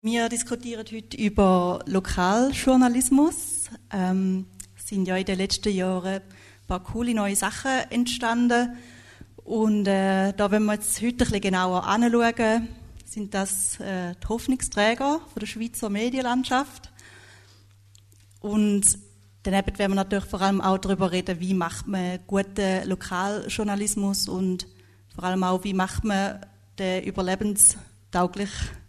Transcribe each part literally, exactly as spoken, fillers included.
Wir diskutieren heute über Lokaljournalismus. Ähm, es sind ja in den letzten Jahren ein paar coole neue Sachen entstanden. Und äh, da wollen wir jetzt heute ein bisschen genauer anschauen, sind das äh, die Hoffnungsträger von der Schweizer Medienlandschaft. Und daneben werden wir natürlich vor allem auch darüber reden, wie macht man guten Lokaljournalismus und vor allem auch, wie macht man den überlebenstauglich.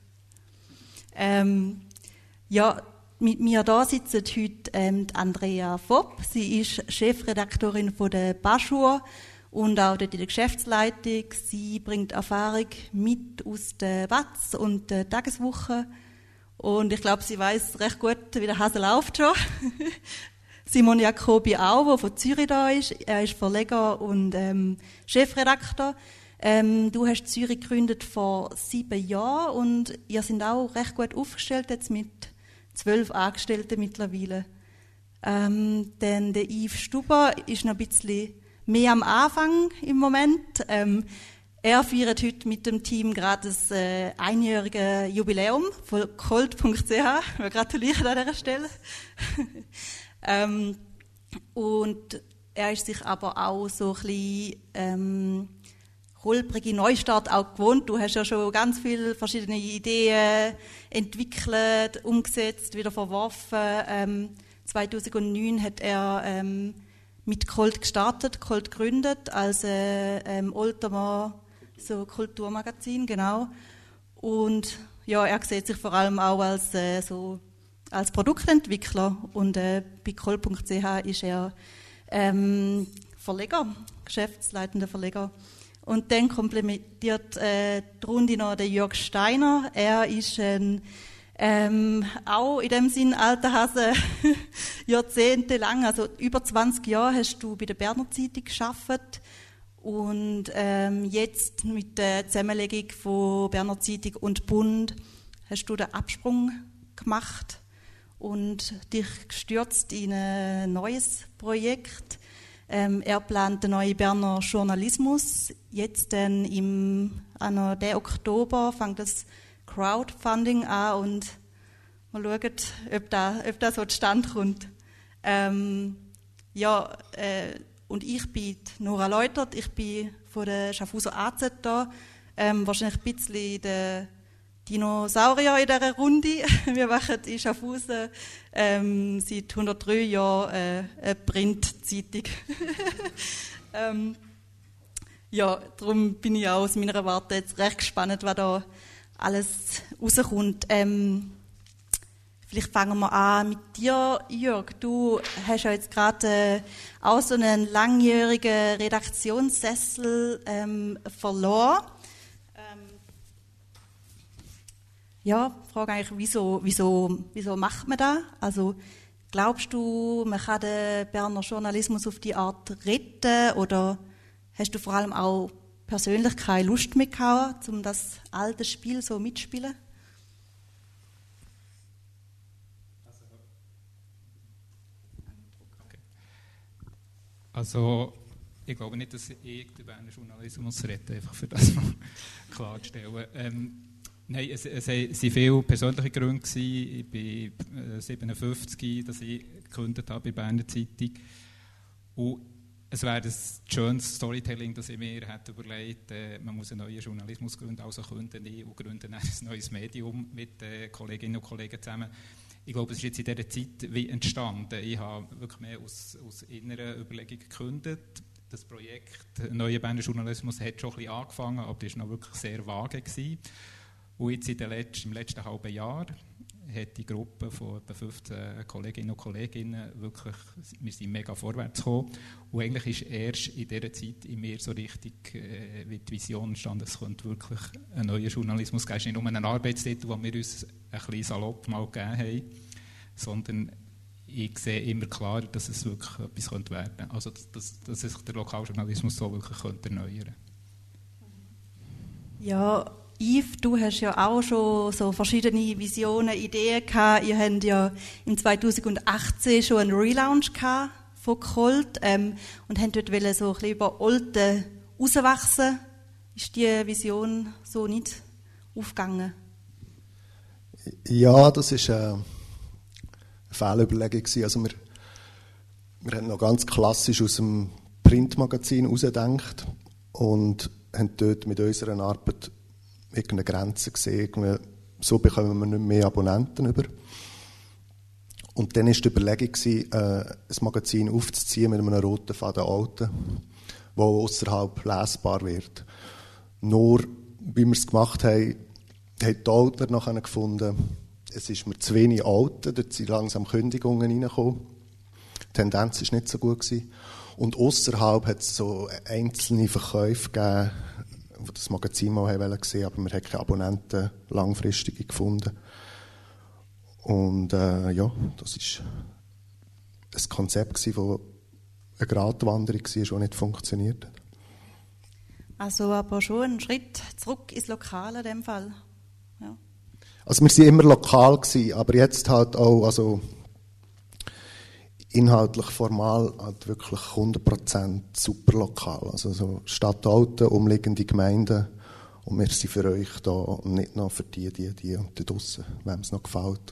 Ähm, ja, mit mir da sitzen heute ähm, die Andrea Vopp. Sie ist Chefredaktorin von der Baschur und auch dort in der Geschäftsleitung. Sie bringt Erfahrung mit aus der W A Z und der Tageswoche. Und ich glaube, sie weiß recht gut, wie der Hase läuft schon. Simon Jacobi auch, der von Zürich da ist. Er ist Verleger und ähm, Chefredakteur. Ähm, du hast Zürich gegründet vor sieben Jahren und ihr seid auch recht gut aufgestellt, jetzt mit zwölf Angestellten mittlerweile. Ähm, denn der Yves Stuber ist noch ein bisschen mehr am Anfang im Moment. Ähm, er feiert heute mit dem Team gerade das äh, einjährige Jubiläum von cold punkt c h. Wir gratulieren an dieser Stelle. ähm, und er ist sich aber auch so ein bisschen ähm, holprige Neustart auch gewohnt. Du hast ja schon ganz viele verschiedene Ideen entwickelt, umgesetzt, wieder verworfen. Ähm, zweitausendneun hat er ähm, mit Colt gestartet, Colt gegründet als äh, ähm, Oldtimer so Kulturmagazin, genau. Und ja, er sieht sich vor allem auch als äh, so als Produktentwickler und äh, bei cold punkt c h ist er ähm, Verleger, geschäftsleitender Verleger. Und dann komplementiert äh, die Runde noch der Jörg Steiner. Er ist ein, ähm, auch in dem Sinn alter Hase, jahrzehntelang, also über zwanzig Jahre hast du bei der Berner Zeitung gearbeitet. Und ähm, jetzt mit der Zusammenlegung von Berner Zeitung und Bund hast du den Absprung gemacht und dich gestürzt in ein neues Projekt. Ähm, er plant den neuen Berner Journalismus. Jetzt dann im an der Oktober fängt das Crowdfunding an und wir schauen, ob das, ob das so zustande kommt. Ähm, ja, äh, und ich bin Nora Leutert, ich bin von der Schaffhauser A Z da, ähm, wahrscheinlich ein bisschen der Dinosaurier in dieser Runde. Wir machen in Schaffhausen ähm, seit hundertdrei Jahren äh, eine Printzeitung. ähm, ja, darum bin ich auch aus meiner Warte jetzt recht gespannt, was da alles rauskommt. Ähm, vielleicht fangen wir an mit dir, Jörg. Du hast ja jetzt gerade äh, auch so einen langjährigen Redaktionssessel ähm, verloren. Ja, ich frage eigentlich, wieso, wieso, wieso macht man das? Also, glaubst du, man kann den Berner Journalismus auf die Art retten? Oder hast du vor allem auch persönlich keine Lust mehr gehabt, um das alte Spiel so mitzuspielen? Okay. Also, ich glaube nicht, dass ich den Berner Journalismus rette, einfach für das mal klarzustellen. Ähm, Nein, es, es waren viele persönliche Gründe. Ich bin äh, siebenundfünfzig, dass ich gekündigt habe bei Berner Zeitung. Und es wäre das schönes Storytelling, das ich mir hätte überlegt, äh, man muss einen neuen Journalismus gründen, also gründen ich und gründen ein neues Medium mit äh, Kolleginnen und Kollegen zusammen. Ich glaube, es ist jetzt in dieser Zeit wie entstanden. Ich habe wirklich mehr aus, aus inneren Überlegungen gekündigt. Das Projekt Neuer Berner Journalismus hat schon ein bisschen angefangen, aber das war noch wirklich sehr vage gewesen. Und jetzt in den letzten, im letzten halben Jahr hat die Gruppe von etwa fünfzehn Kolleginnen und Kollegen wirklich, wir sind mega vorwärts gekommen. Und eigentlich ist erst in dieser Zeit in mir so richtig äh, wie die Vision entstanden, es könnte wirklich einen neuen Journalismus geben. Es ist nicht nur ein Arbeitstitel, den wir uns ein bisschen salopp mal gegeben haben, sondern ich sehe immer klarer, dass es wirklich etwas könnte werden könnte. Also, dass, dass sich der Lokaljournalismus so wirklich könnte erneuern könnte. Ja, Yves, du hast ja auch schon so verschiedene Visionen, Ideen gehabt. Ihr habt ja im zweitausendachtzehn schon einen Relaunch gehabt von Colt ähm, und habt dort wollen so ein bisschen über Olten rauswachsen. Ist die Vision so nicht aufgegangen? Ja, das war eine Fehlüberlegung. Also wir, wir haben noch ganz klassisch aus dem Printmagazin herausgedacht und haben dort mit unserer Arbeit irgendeine Grenze gesehen. So bekommen wir nicht mehr Abonnenten über. Und dann war die Überlegung, ein Magazin aufzuziehen mit einem roten Faden Alten, das ausserhalb lesbar wird. Nur, wie wir es gemacht haben, haben die Alten nachher gefunden, es ist mir zu wenig Alten, dort sind langsam Kündigungen reingekommen. Die Tendenz war nicht so gut gewesen. Und ausserhalb hat es so einzelne Verkäufe gegeben, die das Magazin mal haben wollen, aber wir haben keine Abonnenten langfristige gefunden. Und äh, ja, das war ein Konzept, das eine Gratwanderung war, die nicht funktioniert hat. Also aber schon ein Schritt zurück ins Lokale in dem Fall. Ja. Also wir waren immer lokal gewesen, aber jetzt halt auch, also inhaltlich formal halt wirklich hundert Prozent super lokal. Also so Stadt Alten, umliegende Gemeinden und wir sind für euch da und nicht noch für die, die, die und die draussen, wem es noch gefällt.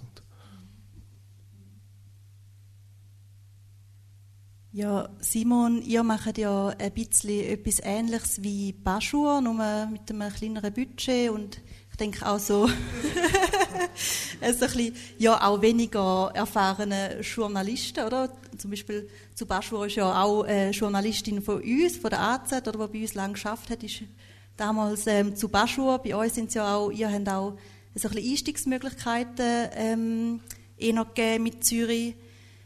Ja, Simon, ihr macht ja ein bisschen etwas Ähnliches wie Baschur, nur mit einem kleineren Budget und ich denke auch so ein bisschen, ja, auch weniger erfahrene Journalisten, oder? Zum Beispiel zu Baschur ist ja auch eine Journalistin von uns, von der A Z, oder, die bei uns lange geschafft hat, ist damals ähm, zu Baschur. Bei uns sind ja auch, ihr habt auch so ein bisschen Einstiegsmöglichkeiten ähm, eh noch gegeben mit Zürich.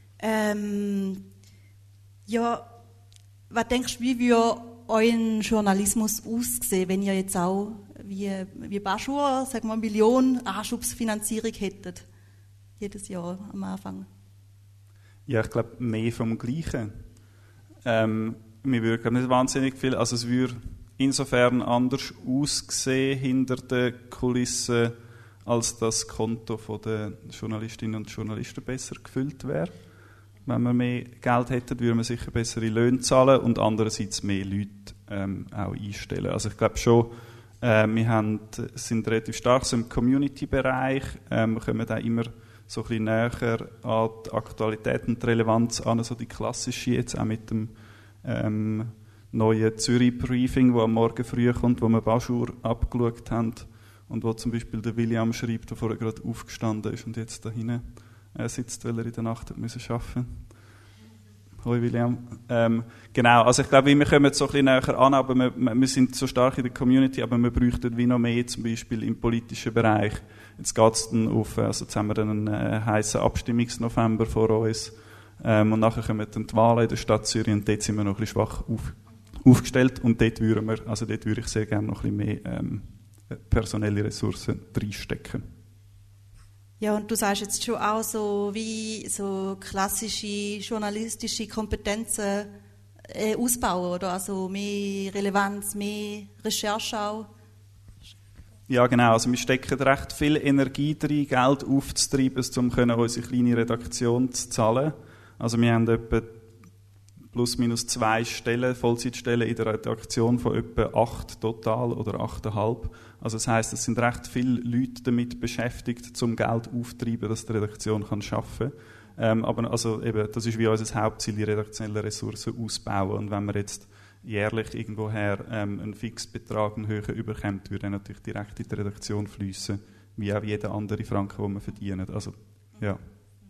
Ähm, Ja, was denkst du, wie würde euer Journalismus aussehen, wenn ihr jetzt auch wie, wie Baschur, sagen wir, eine Million Anschubsfinanzierung hättet? Jedes Jahr am Anfang. Ja, ich glaube, mehr vom Gleichen. Ähm, wir würden nicht wahnsinnig viel, also es würde insofern anders aussehen hinter den Kulissen, als das Konto der Journalistinnen und Journalisten besser gefüllt wäre. Wenn wir mehr Geld hätten, würden wir sicher bessere Löhne zahlen und andererseits mehr Leute ähm, auch einstellen. Also ich glaube schon, äh, wir haben, sind relativ stark so im Community-Bereich, ähm, wir kommen auch immer so ein bisschen näher an die Aktualität und die Relevanz an, so die klassische, jetzt auch mit dem ähm, neuen Zürich-Briefing, das am Morgen früh kommt, wo wir Baschur abgeschaut haben und wo zum Beispiel der William schreibt, der vorher gerade aufgestanden ist und jetzt da hinten Er sitzt, weil er in der Nacht hat müssen arbeiten. Hoi William. Ähm, genau, also ich glaube, wir kommen so ein bisschen näher an, aber wir, wir sind so stark in der Community, aber wir bräuchten wie noch mehr, zum Beispiel im politischen Bereich. Jetzt geht es dann auf, also jetzt haben wir dann einen äh, heißen Abstimmungsnovember vor uns ähm, und nachher kommen dann die Wahlen in der Stadt Zürich und dort sind wir noch ein bisschen schwach auf, aufgestellt und dort würden wir, also dort würde ich sehr gerne noch ein bisschen mehr ähm, personelle Ressourcen reinstecken. Ja, und du sagst jetzt schon auch so, wie so klassische journalistische Kompetenzen äh, ausbauen, oder? Also mehr Relevanz, mehr Recherche auch. Ja, genau. Also wir stecken recht viel Energie drin, Geld aufzutreiben, um unsere kleine Redaktion zu zahlen. Also wir haben etwa plus minus zwei Stellen, Vollzeitstellen in der Redaktion von etwa acht total oder achteinhalb. Also das heisst, es sind recht viele Leute damit beschäftigt, um Geld aufzutreiben, dass die Redaktion kann arbeiten kann. Ähm, aber also eben, das ist wie unser Hauptziel, die redaktionellen Ressourcen ausbauen. Und wenn wir jetzt jährlich irgendwoher ähm, einen Fixbetrag, einen höheren überkommt, würde er natürlich direkt in die Redaktion fließen, wie auch jeder andere Franken, den wir verdienen. Also, ja.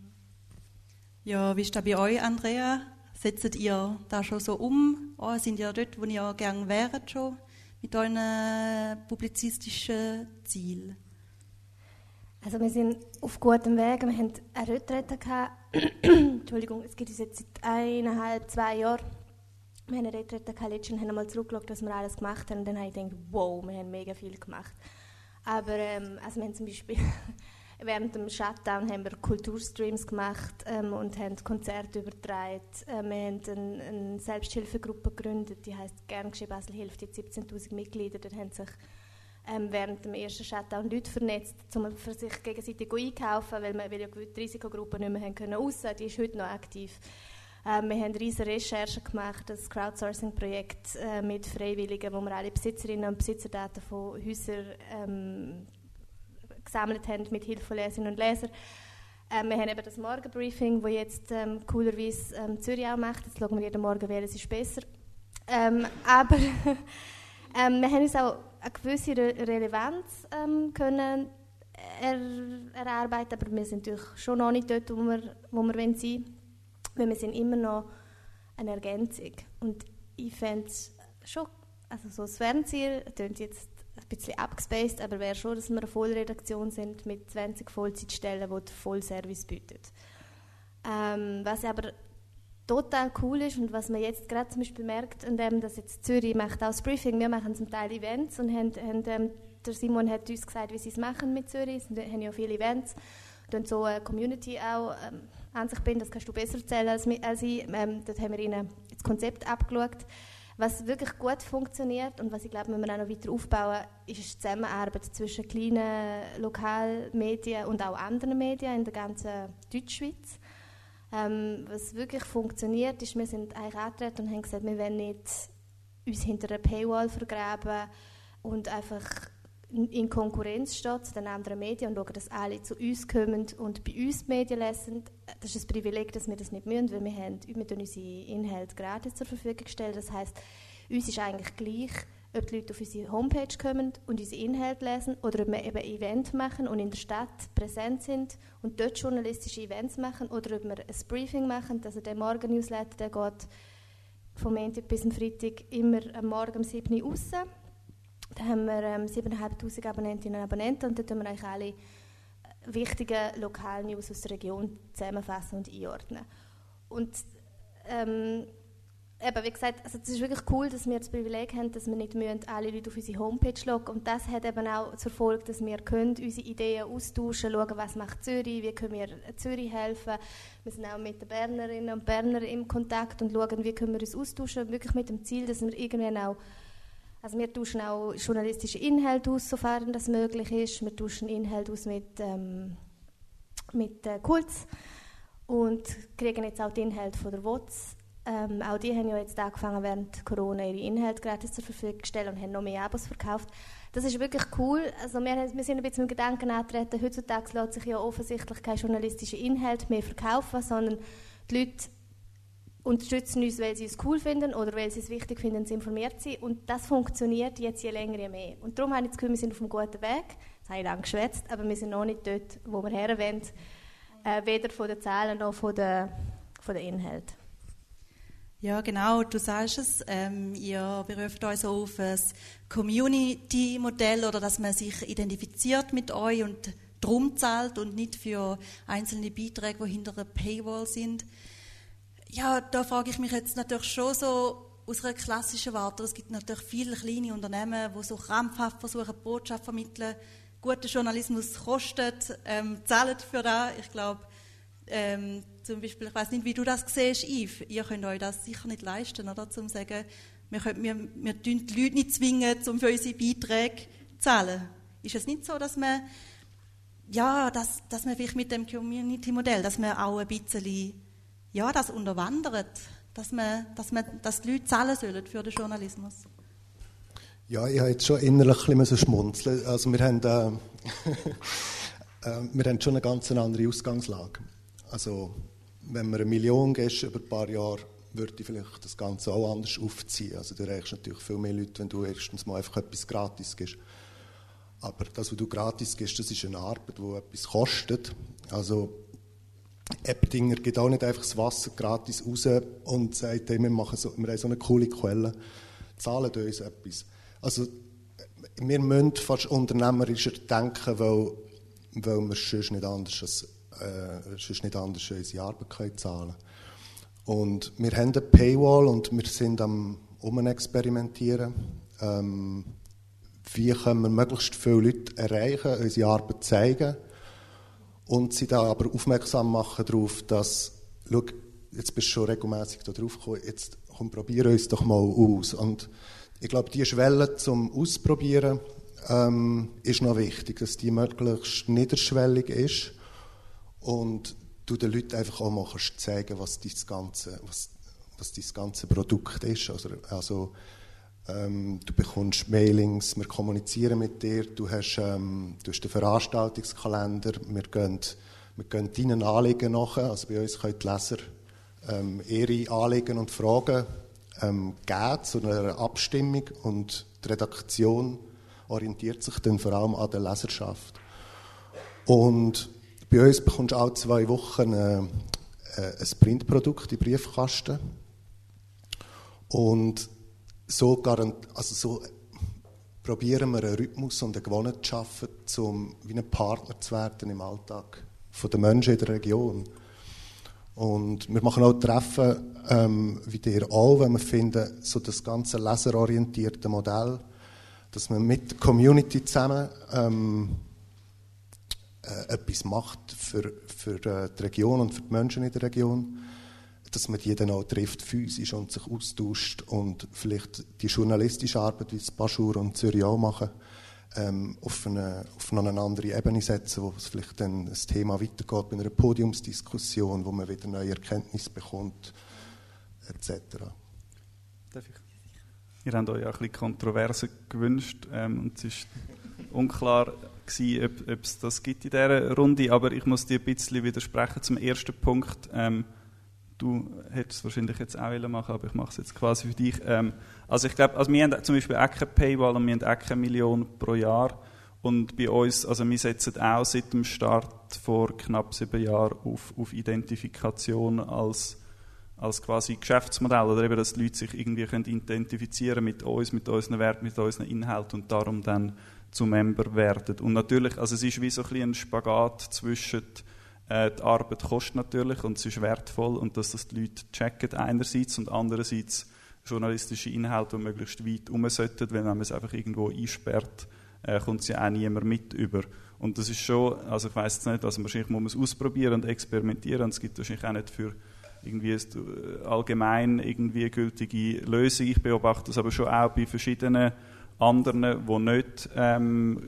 Ja, wie ist das bei euch, Andrea? Setzt ihr da schon so um? Oh, sind ihr dort, wo ihr gerne wäret schon mit euren publizistischen Zielen? Also wir sind auf gutem Weg. Wir haben eine Retrette gehabt. Entschuldigung, es gibt uns jetzt seit eineinhalb, zwei Jahren. Wir haben eine Retrette gehabt letztens und haben einmal zurückgeschaut, was wir alles gemacht haben. Und dann habe ich gedacht, wow, wir haben mega viel gemacht. Aber ähm, also wir haben zum Beispiel während dem Shutdown haben wir Kulturstreams gemacht ähm, und haben Konzerte übertragen. Äh, wir haben eine, eine Selbsthilfegruppe gegründet, die heisst «Gern geschehen Basel hilft», jetzt siebzehntausend Mitglieder. Da haben sich ähm, während dem ersten Shutdown Leute vernetzt, um für sich gegenseitig einkaufen, weil wir weil ja die Risikogruppen nicht mehr haben können raus. Die ist heute noch aktiv. Ähm, wir haben riesige Recherchen gemacht, das Crowdsourcing-Projekt äh, mit Freiwilligen, wo wir alle Besitzerinnen und Besitzerdaten von Häusern ähm, gesammelt haben mit Hilfe von Leserinnen und Lesern. Ähm, wir haben eben das Morgenbriefing, das jetzt ähm, coolerweise ähm, Zürich auch macht. Jetzt schauen wir jeden Morgen, welches ist besser. Ähm, aber ähm, wir haben uns auch eine gewisse Re- Relevanz ähm, können er, erarbeiten, aber wir sind natürlich schon noch nicht dort, wo wir, wo wir sein wollen, weil wir sind immer noch eine Ergänzung. Und ich fände es schon, also so das Fernziel, das klingt jetzt ein bisschen abgespaced, aber wäre schon, dass wir eine Vollredaktion sind mit zwanzig Vollzeitstellen, die den Vollservice bieten. Ähm, was aber total cool ist und was man jetzt gerade zum Beispiel merkt, indem dass jetzt Zürich macht auch das Briefing, wir machen zum Teil Events und haben, haben, ähm, der Simon hat uns gesagt, wie sie es machen mit Zürich, sie haben ja viele Events und so eine Community auch ähm, an sich bin, das kannst du besser erzählen als, als ich. Ähm, dort haben wir ihnen das Konzept abgeschaut. Was wirklich gut funktioniert und was ich glaube, wir auch noch weiter aufbauen, ist die Zusammenarbeit zwischen kleinen Lokalmedien und auch anderen Medien in der ganzen Deutschschweiz. Ähm, was wirklich funktioniert, ist, wir sind eigentlich angetreten und haben gesagt, wir wollen nicht uns hinter einer Paywall vergraben und einfach in Konkurrenz stehen zu den anderen Medien und schauen, dass alle zu uns kommen und bei uns die Medien lesen. Das ist ein Privileg, dass wir das nicht müssen, weil wir, haben, wir tun unsere Inhalte gratis zur Verfügung stellen. Das heisst, uns ist eigentlich gleich, ob die Leute auf unsere Homepage kommen und unsere Inhalte lesen oder ob wir eben Events machen und in der Stadt präsent sind und dort journalistische Events machen oder ob wir ein Briefing machen. Also der Morgen-Newsletter, der geht vom Montag bis zum Freitag immer am Morgen um sieben Uhr raus. Da haben wir ähm, siebentausendfünfhundert Abonnentinnen und Abonnenten und dort tun wir eigentlich alle wichtigen Lokalnews aus der Region zusammenfassen und einordnen. Und ähm, eben, wie gesagt, also es ist wirklich cool, dass wir das Privileg haben, dass wir nicht müssen, alle Leute auf unsere Homepage schauen. Und das hat eben auch zur Folge, dass wir können unsere Ideen austauschen, schauen, was macht Zürich, wie können wir Zürich helfen. Wir sind auch mit den Bernerinnen und Bernern im Kontakt und schauen, wie können wir uns austauschen, wirklich mit dem Ziel, dass wir irgendwann auch, also wir tauschen auch journalistische Inhalte aus, sofern das möglich ist. Wir tauschen Inhalte aus mit, ähm, mit äh, Kults und kriegen jetzt auch die Inhalte von der W O Z. Ähm, auch die haben ja jetzt angefangen, während Corona ihre Inhalte gratis zur Verfügung zu stellen und haben noch mehr Abos verkauft. Das ist wirklich cool. Also wir, wir sind ein bisschen mit dem Gedanken angetreten, heutzutage lässt sich ja offensichtlich kein journalistischer Inhalt mehr verkaufen, sondern die Leute unterstützen uns, weil sie es cool finden oder weil sie es wichtig finden, zu informiert zu sein. Und das funktioniert jetzt je länger, je mehr. Und darum habe ich das Gefühl, wir sind auf einem guten Weg. Das habe ich lange geschwätzt, aber wir sind noch nicht dort, wo wir her wollen. Äh, weder von den Zahlen noch von den, von den Inhalten. Ja, genau, du sagst es. Ähm, ihr beruft euch so auf ein Community-Modell oder dass man sich identifiziert mit euch und drum zahlt und nicht für einzelne Beiträge, die hinter einer Paywall sind. Ja, da frage ich mich jetzt natürlich schon so aus einer klassischen Warte. Es gibt natürlich viele kleine Unternehmen, die so krampfhaft versuchen, Botschaft zu vermitteln. Guter Journalismus kostet, ähm, zahlen für das. Ich glaube, ähm, zum Beispiel, ich weiß nicht, wie du das siehst, Yves. Ihr könnt euch das sicher nicht leisten, oder? Zum sagen, wir können, wir, wir tun die Leute nicht zwingen, um für unsere Beiträge zu zahlen. Ist es nicht so, dass man, ja, dass, dass man vielleicht mit dem Community-Modell, dass man auch ein bisschen ja, das unterwandert, dass, man, dass, man, dass die Leute zahlen sollen für den Journalismus? Ja, ich habe jetzt schon innerlich ein bisschen schmunzeln. Also wir haben, äh, äh, wir haben schon eine ganz andere Ausgangslage. Also wenn wir eine Million gibst über ein paar Jahre, würde ich vielleicht das Ganze auch anders aufziehen. Also du erreichst natürlich viel mehr Leute, wenn du erstens mal einfach etwas gratis gibst. Aber das, was du gratis gibst, das ist eine Arbeit, die etwas kostet. Also Eppinger gibt auch nicht einfach das Wasser gratis raus und sagt, hey, wir, machen so, wir haben so eine coole Quelle, zahlen uns etwas. Also wir müssen fast unternehmerischer denken, weil, weil wir sonst nicht anders, als, äh, sonst nicht anders unsere Arbeit können zahlen können. Und wir haben eine Paywall und wir sind am Umexperimentieren. Ähm, wie können wir möglichst viele Leute erreichen, unsere Arbeit zeigen und sie da aber aufmerksam machen darauf, dass, schau, jetzt bist du schon regelmässig da drauf gekommen, jetzt komm, probier uns doch mal aus. Und ich glaube, diese Schwelle zum Ausprobieren ähm, ist noch wichtig, dass die möglichst niederschwellig ist und du den Leuten einfach auch mal kannst zeigen, was das ganze, was, was das ganze Produkt ist. Also, also Ähm, du bekommst Mailings, wir kommunizieren mit dir, du hast, ähm, du hast den Veranstaltungskalender, wir gehen, wir gehen deinen Anliegen nach, also bei uns können die Leser ähm, ihre Anliegen und Fragen ähm, geben zu einer Abstimmung und die Redaktion orientiert sich dann vor allem an der Leserschaft. Und bei uns bekommst du alle zwei Wochen äh, ein Printprodukt in den Briefkasten. Und so, garant, also so probieren wir einen Rhythmus und eine Gewohnheit zu schaffen, um wie ein Partner zu werden im Alltag der Menschen in der Region. Und wir machen auch Treffen, ähm, wie ihr auch, wenn wir finden, so das ganze leserorientierte Modell, dass man mit der Community zusammen ähm, äh, etwas macht für, für äh, die Region und für die Menschen in der Region, dass man die dann auch trifft physisch und sich austauscht und vielleicht die journalistische Arbeit, wie es Baschur und Zürich auch machen, ähm, auf, eine, auf noch eine andere Ebene setzen, wo es vielleicht dann das Thema weitergeht bei einer Podiumsdiskussion, wo man wieder neue Erkenntnisse bekommt, et cetera. Darf ich? Ihr habt euch ja ein bisschen Kontroverse gewünscht ähm, und es war unklar gewesen, ob, ob es das gibt in dieser Runde, aber ich muss dir ein bisschen widersprechen zum ersten Punkt. Ähm, du hättest es wahrscheinlich jetzt auch machen wollen, aber ich mache es jetzt quasi für dich. Ähm, also ich glaube, also wir haben zum Beispiel auch keine Paywall und wir haben auch keine Million pro Jahr und bei uns, also wir setzen auch seit dem Start vor knapp sieben Jahren auf, auf Identifikation als als quasi Geschäftsmodell, oder eben, dass die Leute sich irgendwie können identifizieren mit uns, mit unseren Werten, mit unseren Inhalten und darum dann zu Member werden. Und natürlich, also es ist wie so ein bisschen ein Spagat zwischen, äh, die Arbeit kostet natürlich und es ist wertvoll und dass das die Leute checken einerseits und andererseits journalistische Inhalte, die möglichst weit herum sollten, wenn man es einfach irgendwo einsperrt, äh, kommt es ja auch niemand mit über. Und das ist schon, also ich weiss jetzt nicht, also wahrscheinlich muss man es ausprobieren und experimentieren und es gibt wahrscheinlich auch nicht für irgendwie eine allgemein irgendwie gültige Lösung. Ich beobachte das aber schon auch bei verschiedenen anderen, die nicht ähm,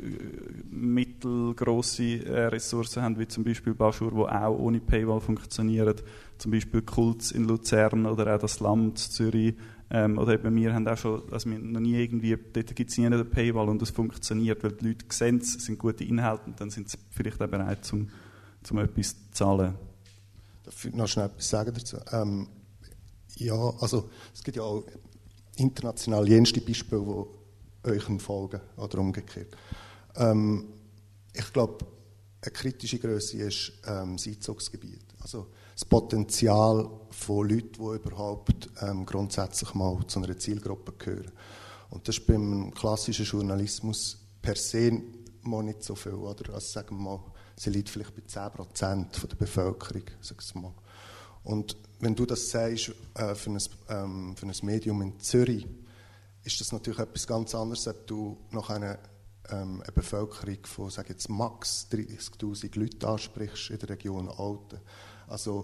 mittelgrosse äh, Ressourcen haben, wie zum Beispiel Baschur, die auch ohne Paywall funktionieren. Zum Beispiel Kults in Luzern oder auch das Land Zürich. Ähm, oder eben wir haben auch schon, also wir noch nie irgendwie, dort gibt es nie eine Paywall und das funktioniert, weil die Leute sehen es, sind gute Inhalte und dann sind sie vielleicht auch bereit, zum, zum etwas zu zahlen. Darf ich noch schnell etwas sagen dazu? Ähm, ja, also es gibt ja auch international jenste Beispiele, die euch folgen oder umgekehrt. Ähm, ich glaube, eine kritische Grösse ist ähm, das Einzugsgebiet. Also das Potenzial von Leuten, die überhaupt ähm, grundsätzlich mal zu einer Zielgruppe gehören. Und das ist beim klassischen Journalismus per se mal nicht so viel, oder? Also sagen wir mal, sie liegt vielleicht bei zehn Prozent der Bevölkerung, sag ich mal. Und wenn du das sagst äh, für, ein, ähm, für ein Medium in Zürich, ist das natürlich etwas ganz anderes, ob du noch eine, ähm, eine Bevölkerung von, sag jetzt, max dreißigtausend Leuten ansprichst in der Region Olten. Also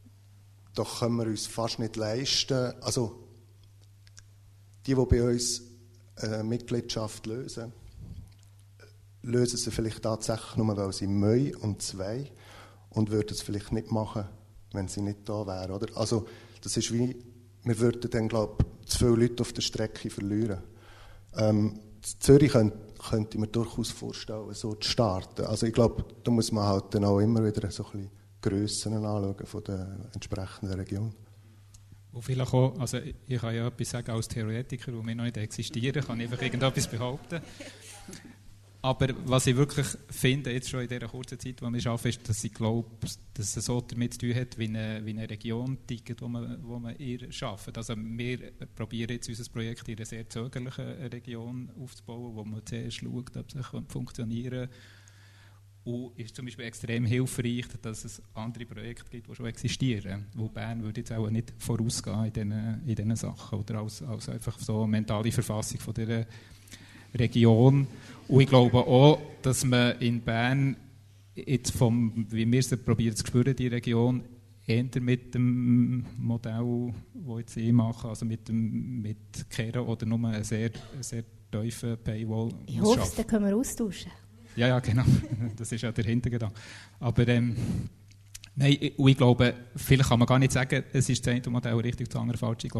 da können wir uns fast nicht leisten. Also die, die bei uns eine Mitgliedschaft lösen, lösen sie vielleicht tatsächlich nur, weil sie Mühe und zwei und würden es vielleicht nicht machen, wenn sie nicht da wären. Oder? Also das ist wie, wir würden dann, glaube ich, zu viele Leute auf der Strecke verlieren. Ähm, in Zürich könnte, könnte ich mir durchaus vorstellen, so zu starten. Also ich glaube, da muss man halt dann auch immer wieder so ein bisschen Grössen anschauen von der entsprechenden Region. Wo vielleicht auch, also ich kann ja etwas sagen als Theoretiker, wo wir noch nicht existieren, kann ich einfach irgendetwas behaupten. Aber was ich wirklich finde, jetzt schon in dieser kurzen Zeit, die wir arbeiten, ist, dass ich glaube, dass es so damit zu tun hat, wie eine, wie eine Region tickt, wo man, wo man ihr arbeitet. Also wir probieren jetzt unser Projekt in einer sehr zögerlichen Region aufzubauen, wo man zuerst schaut, ob es funktionieren kann. Und ist zum Beispiel extrem hilfreich, dass es andere Projekte gibt, die schon existieren. Wo Bern würde jetzt auch nicht vorausgehen in diesen, in diesen Sachen. Oder als, als einfach so eine mentale Verfassung von dieser Region. Und ich glaube auch, dass man in Bern jetzt vom, wie wir es probieren zu spüren, die Region, eher mit dem Modell, das jetzt ich mache, also mit dem mit Kehren oder nur eine sehr, sehr tiefe Paywall. Ich hoffe, da können wir austauschen. Ja, ja, genau. Das ist ja der Hintergedanke. Aber ähm, nein, und ich glaube, vielleicht kann man gar nicht sagen, es ist das eine Modell richtig, das andere falsch. Ich glaube,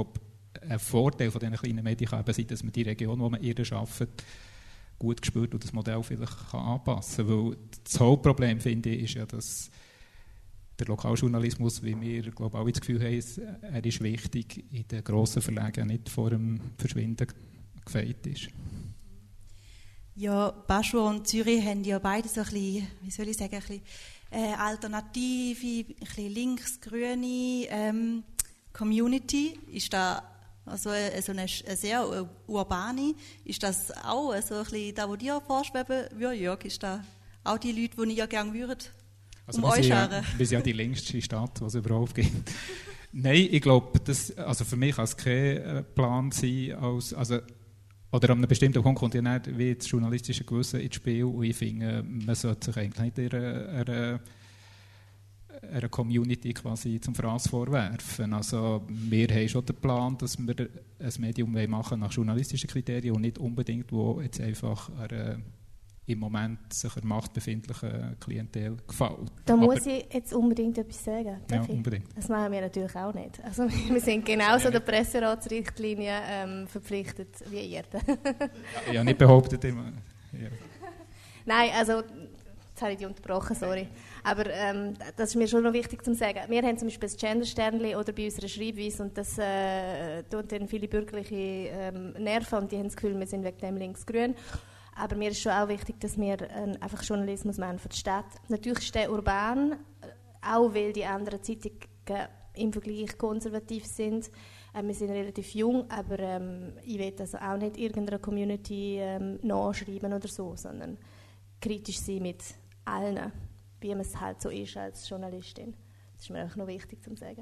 ein Vorteil von diesen kleinen Medien kann eben sein, dass man die Region, wo man eher arbeitet, gut gespürt und das Modell vielleicht kann anpassen kann. Weil das Hauptproblem, finde ich, ist ja, dass der Lokaljournalismus, wie wir glaube alle das Gefühl haben, er ist wichtig, in den grossen Verlagen nicht vor dem Verschwinden gefeit ist. Ja, Baschur und Zürich haben ja beide so ein bisschen, wie soll ich sagen, ein bisschen äh, alternative, ein bisschen links-grüne ähm, Community. Ist da also äh, so eine, eine sehr äh, urbane, ist das auch äh, so ein bisschen das, was dir vorschweben würde, Jörg? Ist das auch die Leute, die ihr gerne würdet, also um euch scheren? Ja, wir sind ja die längste Stadt, die es überhaupt gibt. Nein, ich glaube, das, also für mich kann es kein Plan sein, als, also oder an einem bestimmten Punkt kommt ja nicht wie das journalistische Gewissen ins Spiel und ich finde, man sollte sich eigentlich nicht einer, einer, einer Community quasi zum Fraß vorwerfen. Also wir haben schon den Plan, dass wir ein Medium machen nach journalistischen Kriterien und nicht unbedingt, wo jetzt einfach einer im Moment sich an Macht befindlichen Klientel gefällt. Da Aber, muss ich jetzt unbedingt etwas sagen. Ja, ich? unbedingt. Das machen wir natürlich auch nicht. Also wir sind genauso der Presseratsrichtlinie ähm, verpflichtet wie ihr. ja, ja, nicht behauptet immer. Ja. Nein, also, jetzt habe ich dich unterbrochen, sorry. Aber ähm, das ist mir schon noch wichtig zu sagen. Wir haben zum Beispiel das Gender-Sternchen oder bei unserer Schreibweise und das äh, tut dann viele bürgerliche ähm, nerven und die haben das Gefühl, wir sind wegen dem links-grün. Aber mir ist schon auch wichtig, dass wir äh, einfach Journalismus machen für die Stadt. Natürlich ist der urban, auch weil die anderen Zeitungen im Vergleich konservativ sind. Äh, wir sind relativ jung, aber ähm, ich will also auch nicht irgendeiner Community ähm, nachschreiben oder so, sondern kritisch sein mit allen, wie man es halt so ist als Journalistin. Das ist mir einfach noch wichtig zu sagen.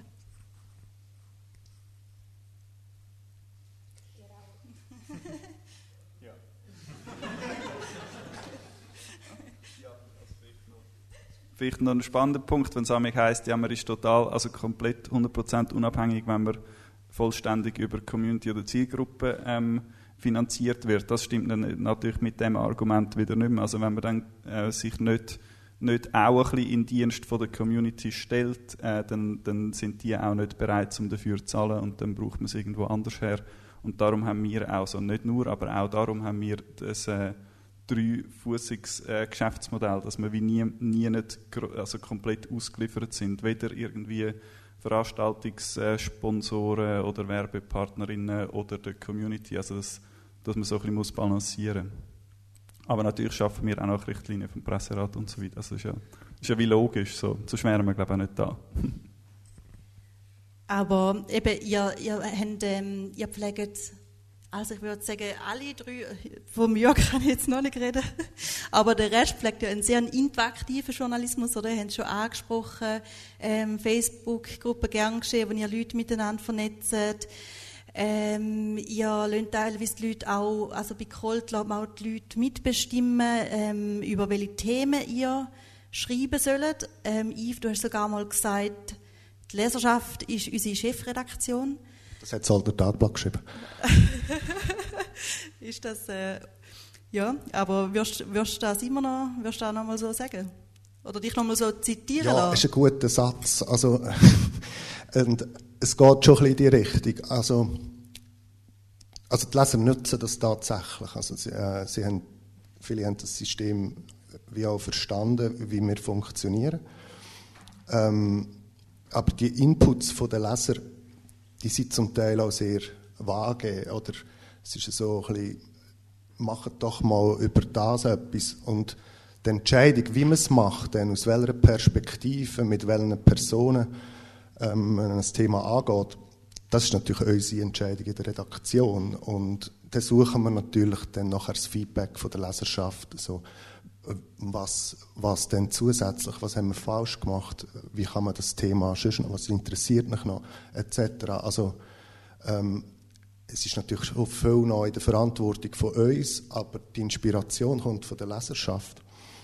Vielleicht noch ein spannender Punkt, wenn es amig heisst, ja, man ist total, also komplett hundert Prozent unabhängig, wenn man vollständig über Community oder Zielgruppe ähm, finanziert wird. Das stimmt dann natürlich mit dem Argument wieder nicht mehr. Also wenn man dann äh, sich nicht, nicht auch ein bisschen in den Dienst von der Community stellt, äh, dann, dann sind die auch nicht bereit, um dafür zu zahlen und dann braucht man es irgendwo anders her. Und darum haben wir auch so, nicht nur, aber auch darum haben wir das äh, dreifussiges äh, Geschäftsmodell, dass wir wie nie, nie nicht also komplett ausgeliefert sind, weder irgendwie Veranstaltungssponsoren oder Werbepartnerinnen oder der Community, also das, dass man so ein bisschen muss balancieren muss. Aber natürlich schaffen wir auch noch Richtlinien vom Presserat und so weiter, also das ist ja, ist ja wie logisch, so, sonst wären wir glaube ich auch nicht da. Aber eben, ihr, ihr, habt, ähm, ihr pflegt, also ich würde sagen, alle drei, vom Jörg kann ich jetzt noch nicht reden, aber der Rest pflegt ja einen sehr interaktiven Journalismus, oder? Ihr habt es schon angesprochen, ähm, Facebook-Gruppen gern geschehen, wo ihr Leute miteinander vernetzt. Ähm, ihr lasst teilweise die Leute auch, also bei Colt lässt man auch die Leute mitbestimmen, ähm, über welche Themen ihr schreiben sollt. Ähm, Yves, du hast sogar mal gesagt, die Leserschaft ist unsere Chefredaktion. Das hat das Alter Tagblatt geschrieben. Ist das, äh, ja, aber wirst, wirst du das immer noch, wirst du das noch mal so sagen? Oder dich noch mal so zitieren Ja, lassen? ist ein guter Satz. Also, und es geht schon ein bisschen in die Richtung. Also, also die Leser nutzen das tatsächlich. Also sie, äh, sie haben, viele haben das System wie auch verstanden, wie wir funktionieren. Ähm, aber die Inputs der Leser, die sind zum Teil auch sehr vage. Oder es ist so ein bisschen, macht doch mal über das etwas. Und die Entscheidung, wie man es macht, dann aus welcher Perspektive, mit welchen Personen ähm, man das Thema angeht, das ist natürlich unsere Entscheidung in der Redaktion. Und dann suchen wir natürlich dann nachher das Feedback von der Leserschaft. So, was, was denn zusätzlich, was haben wir falsch gemacht, wie kann man das Thema sonst, was interessiert mich noch, et cetera. Also, ähm, es ist natürlich schon viel noch in der Verantwortung von uns, aber die Inspiration kommt von der Leserschaft.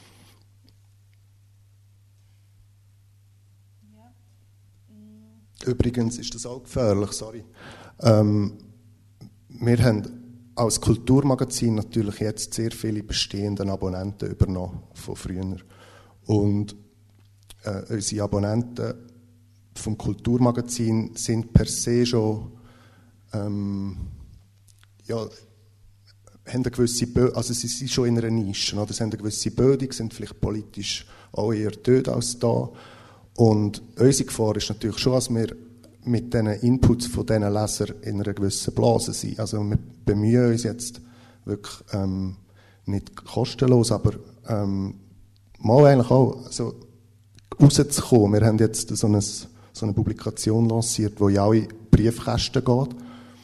Ja. Übrigens ist das auch gefährlich, sorry. Ähm, wir haben als Kulturmagazin natürlich jetzt sehr viele bestehende Abonnenten übernommen von früher. Und äh, unsere Abonnenten vom Kulturmagazin sind per se schon ähm, ja, haben eine gewisse Bö- also sie sind schon in einer Nische, oder? Sie haben eine gewisse Bildung, sind vielleicht politisch auch eher dort als da. Und unsere Gefahr ist natürlich schon, dass wir mit diesen Inputs von diesen Lesern in einer gewissen Blase sind. Also wir bemühen uns jetzt wirklich ähm, nicht kostenlos, aber ähm, mal eigentlich auch also, rauszukommen. Wir haben jetzt so eine, so eine Publikation lanciert, die in alle Briefkästen geht,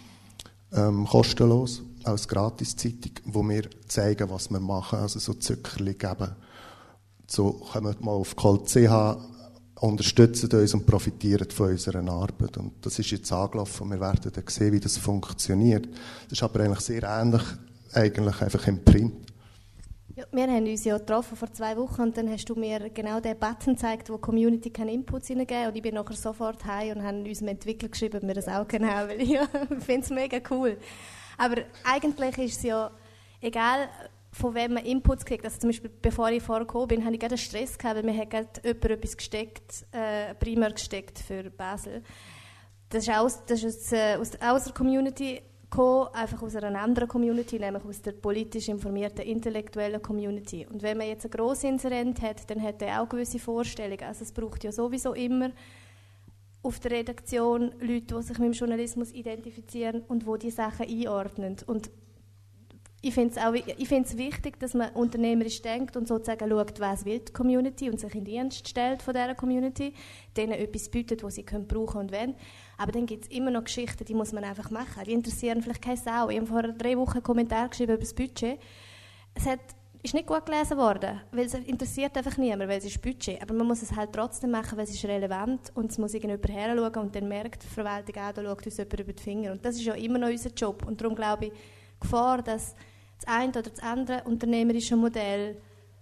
ähm, kostenlos, als Gratiszeitung, wo wir zeigen, was wir machen, also so Zückerli geben. So kommt mal auf Colt punkt c h, unterstützen uns und profitieren von unserer Arbeit. Und das ist jetzt angelaufen und wir werden dann sehen, wie das funktioniert. Das ist aber eigentlich sehr ähnlich, eigentlich einfach im Print. Ja, wir haben uns ja getroffen vor zwei Wochen und dann hast du mir genau den Button gezeigt, wo die Community keine Inputs hineingeben, und ich bin nachher sofort heim und haben unserem Entwickler geschrieben, ob wir das auch können haben, weil ich ja, finde es mega cool. Aber eigentlich ist es ja egal, von wem man Inputs kriegt. Also zum Beispiel, bevor ich vorgekommen bin, hatte ich gerade einen Stress gehabt, weil mir hat gerade jemand etwas gesteckt, äh, primär gesteckt für Basel. Das ist aus, das ist aus, äh, aus, aus der Community gekommen, einfach aus einer anderen Community, nämlich aus der politisch informierten, intellektuellen Community. Und wenn man jetzt einen Grossinserent hat, dann hat er auch gewisse Vorstellungen. Also es braucht ja sowieso immer auf der Redaktion Leute, die sich mit dem Journalismus identifizieren und die die Sachen einordnen. Und ich finde es auch ich finde es wichtig, dass man unternehmerisch denkt und sozusagen schaut, was will die Community und sich in den Dienst stellt von dieser Community, denen etwas bietet, was sie können brauchen und wollen. Aber dann gibt es immer noch Geschichten, die muss man einfach machen. Die interessieren vielleicht keine Sau. Ich habe vor drei Wochen einen Kommentar geschrieben über das Budget. Es hat, ist nicht gut gelesen worden, weil es interessiert einfach niemand, weil es ist Budget. Aber man muss es halt trotzdem machen, weil es ist relevant und es muss irgendjemand her schauen und dann merkt die Verwaltung auch, da schaut uns jemand über die Finger. Und das ist ja immer noch unser Job. Und darum glaube ich, die Gefahr, dass das eine oder das andere unternehmerische Modell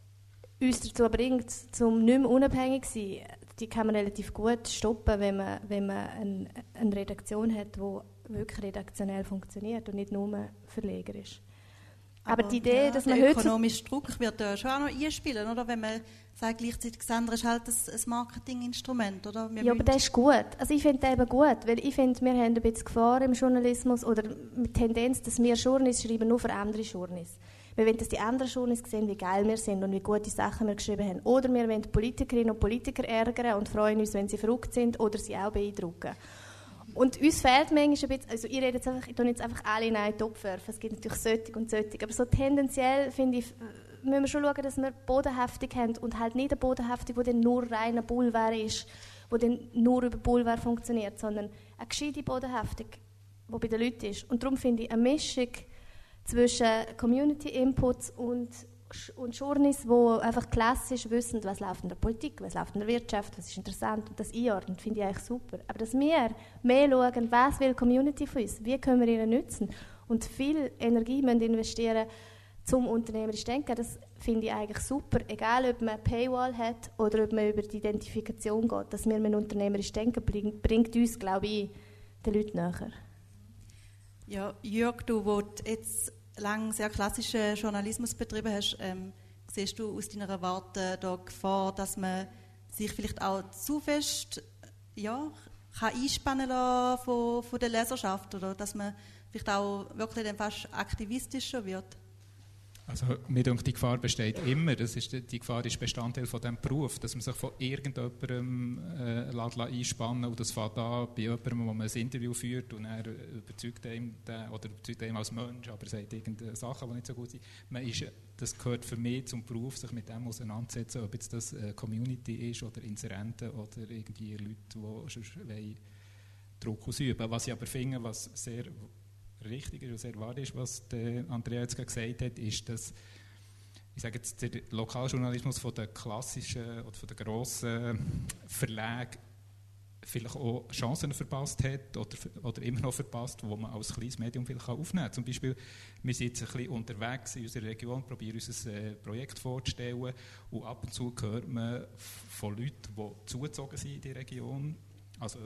uns dazu bringt, zum nicht mehr unabhängig zu sein, die kann man relativ gut stoppen, wenn man, wenn man ein, eine Redaktion hat, die wirklich redaktionell funktioniert und nicht nur Verleger ist. Aber, Aber die Idee, ja, dass man der heute... ökonomische Druck wird da schon auch noch einspielen, oder? Wenn man sagt, gleichzeitig das andere ist halt ein Marketinginstrument, oder? Wir ja, aber das ist gut. Also ich finde das eben gut, weil ich finde, wir haben ein bisschen Gefahr im Journalismus oder mit Tendenz, dass wir Journeys schreiben nur für andere Journeys. Wir wollen, dass die anderen Journeys sehen, wie geil wir sind und wie gute Sachen wir geschrieben haben. Oder wir wollen Politikerinnen und Politiker ärgern und freuen uns, wenn sie verrückt sind oder sie auch beeindrucken. Und uns fehlt manchmal ein bisschen, also ich rede jetzt einfach, ich tue jetzt einfach alle in einen Topf werfen, es gibt natürlich solche und solche, aber so tendenziell finde ich, müssen wir schon schauen, dass wir bodenhaftig haben und halt nicht eine bodenhaftig, die dann nur reiner Boulevard ist, die dann nur über Boulevard funktioniert, sondern eine gescheite bodenhaftig, die bei den Leuten ist. Und darum finde ich eine Mischung zwischen Community-Inputs und, und Journeys, die einfach klassisch wissen, was läuft in der Politik, was läuft in der Wirtschaft, was ist interessant und das einordnen, finde ich eigentlich super. Aber dass wir mehr schauen, was will die Community von uns, wie können wir ihnen nützen und viel Energie müssen investieren zum unternehmerisch denken, das finde ich eigentlich super. Egal, ob man eine Paywall hat oder ob man über die Identifikation geht, dass wir mit unternehmerisch denken, bringt, bringt uns, glaube ich, den Leuten näher. Ja, Jörg, du, wo du jetzt lange sehr klassischen Journalismus betrieben hast, ähm, siehst du aus deiner Warte da Gefahr, dass man sich vielleicht auch zu fest ja, kann einspannen lassen von, von der Leserschaft oder dass man vielleicht auch wirklich dann fast aktivistischer wird? Also mir denkt, die Gefahr besteht immer. Das ist, die Gefahr ist Bestandteil von diesem Beruf, dass man sich von irgendjemandem äh, lässt einspannen und das fängt an bei jemandem, wo man ein Interview führt und er überzeugt einem den, oder überzeugt einem als Mensch, aber er sagt irgendeine Sachen, die nicht so gut sind. Man ist, das gehört für mich zum Beruf, sich mit dem auseinanderzusetzen, ob jetzt das eine Community ist oder Inserenten oder irgendwie Leute, die schon Druck ausüben. Was ich aber finde, was sehr richtig ist und sehr wahr ist, was der Andrea jetzt gesagt hat, ist, dass ich sage jetzt, der Lokaljournalismus von den klassischen oder von den grossen Verlagen vielleicht auch Chancen verpasst hat oder, oder immer noch verpasst, die man als kleines Medium vielleicht aufnehmen kann. Zum Beispiel, wir sind jetzt ein bisschen unterwegs in unserer Region, probieren unser äh, Projekt vorzustellen und ab und zu hört man von Leuten, die zugezogen sind in die Region, also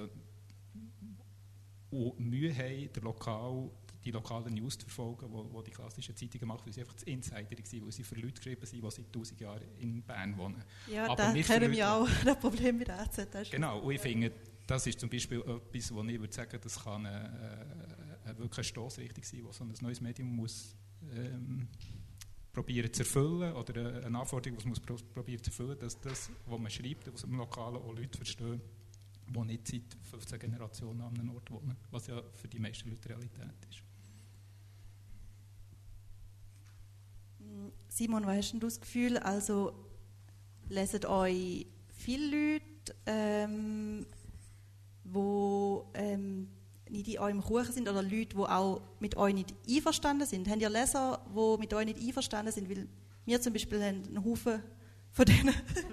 und Mühe haben, der Lokal, die lokalen News zu verfolgen, die die klassischen Zeitungen machen, weil sie einfach das Insider waren, weil sie für Leute geschrieben sind, die seit tausend Jahren in Bern wohnen. Ja, aber da kennen wir auch das Problem mit A Z. Genau, und ich finde, das ist zum Beispiel etwas, wo ich würde sagen, das kann eine, äh, wirklich eine Stossrichtung sein, die so ein neues Medium muss ähm, probieren zu erfüllen oder eine Anforderung, die man muss probieren zu erfüllen, dass das, was man schreibt, was im Lokalen auch Leute verstehen, die nicht seit fünfzehn Generationen an einem Ort wohnen, was ja für die meisten Leute Realität ist. Simon, was hast du das Gefühl, also lesen euch viele Leute, ähm, die ähm, nicht in eurem Kuchen sind oder Leute, die auch mit euch nicht einverstanden sind? Habt ihr Leser, die mit euch nicht einverstanden sind? Weil wir zum Beispiel haben einen Haufen von denen.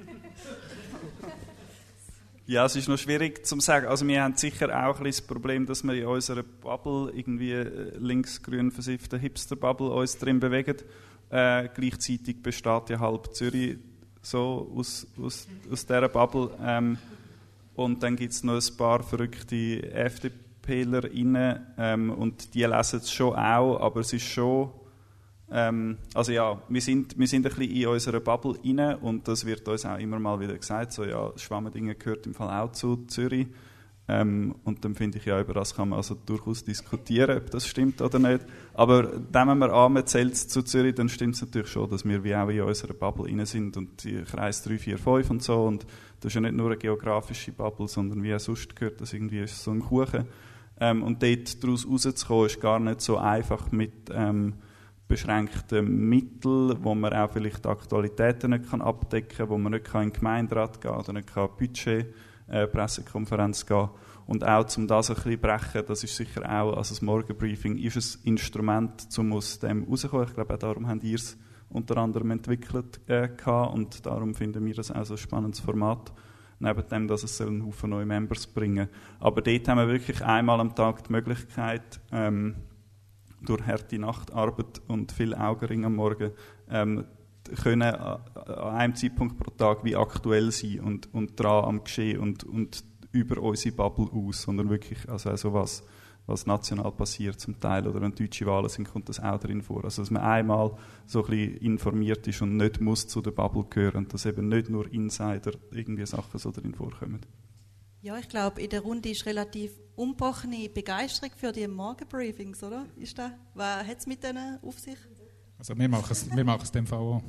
Ja, es ist noch schwierig zu sagen. Also wir haben sicher auch ein bisschen das Problem, dass wir in unserer Bubble, irgendwie links-grün versiffte Hipster-Bubble, uns drin bewegen. Äh, gleichzeitig besteht ja halb Zürich so aus, aus, aus dieser Bubble. Ähm, und dann gibt es noch ein paar verrückte FDPlerInnen ähm, und die lesen es schon auch, aber es ist schon... Ähm, also ja, wir sind, wir sind ein bisschen in unserer Bubble rein und das wird uns auch immer mal wieder gesagt, so ja, Schwammendingen gehört im Fall auch zu Zürich. Ähm, und dann finde ich, ja, über das kann man also durchaus diskutieren, ob das stimmt oder nicht. Aber wenn man an, man zählt zu Zürich, dann stimmt es natürlich schon, dass wir wie auch in unserer Bubble rein sind und die Kreis drei, vier, fünf und so. Und das ist ja nicht nur eine geografische Bubble, sondern wie auch sonst gehört das irgendwie ist so ein Kuchen. Ähm, und dort daraus rauszukommen, ist gar nicht so einfach mit ähm, beschränkten Mitteln, wo man auch vielleicht die Aktualitäten nicht kann abdecken kann, wo man nicht kann in den Gemeinderat gehen kann oder nicht kann Budget Äh, Pressekonferenz gehen. Und auch, um das ein bisschen brechen, das ist sicher auch, also das Morgenbriefing ist ein Instrument, um aus dem rauszukommen. Ich glaube, auch darum haben ihr es unter anderem entwickelt äh, gehabt, und darum finden wir das auch so ein spannendes Format, neben dem, dass es einen Haufen neue Members bringen. Aber dort haben wir wirklich einmal am Tag die Möglichkeit, ähm, durch harte Nachtarbeit und viel Augenring am Morgen, ähm, können an einem Zeitpunkt pro Tag wie aktuell sein und, und dran am Geschehen und, und über unsere Bubble aus, sondern wirklich also, also was, was national passiert zum Teil, oder wenn deutsche Wahlen sind, kommt das auch drin vor. Also dass man einmal so ein bisschen informiert ist und nicht muss zu der Bubble gehören und dass eben nicht nur Insider irgendwie Sachen so drin vorkommen. Ja, ich glaube, in der Runde ist relativ ungebrochene Begeisterung für die Morgenbriefings, oder? Ist das? Was hat es mit denen auf sich? Also wir machen es, wir machen es in dem Fall auch.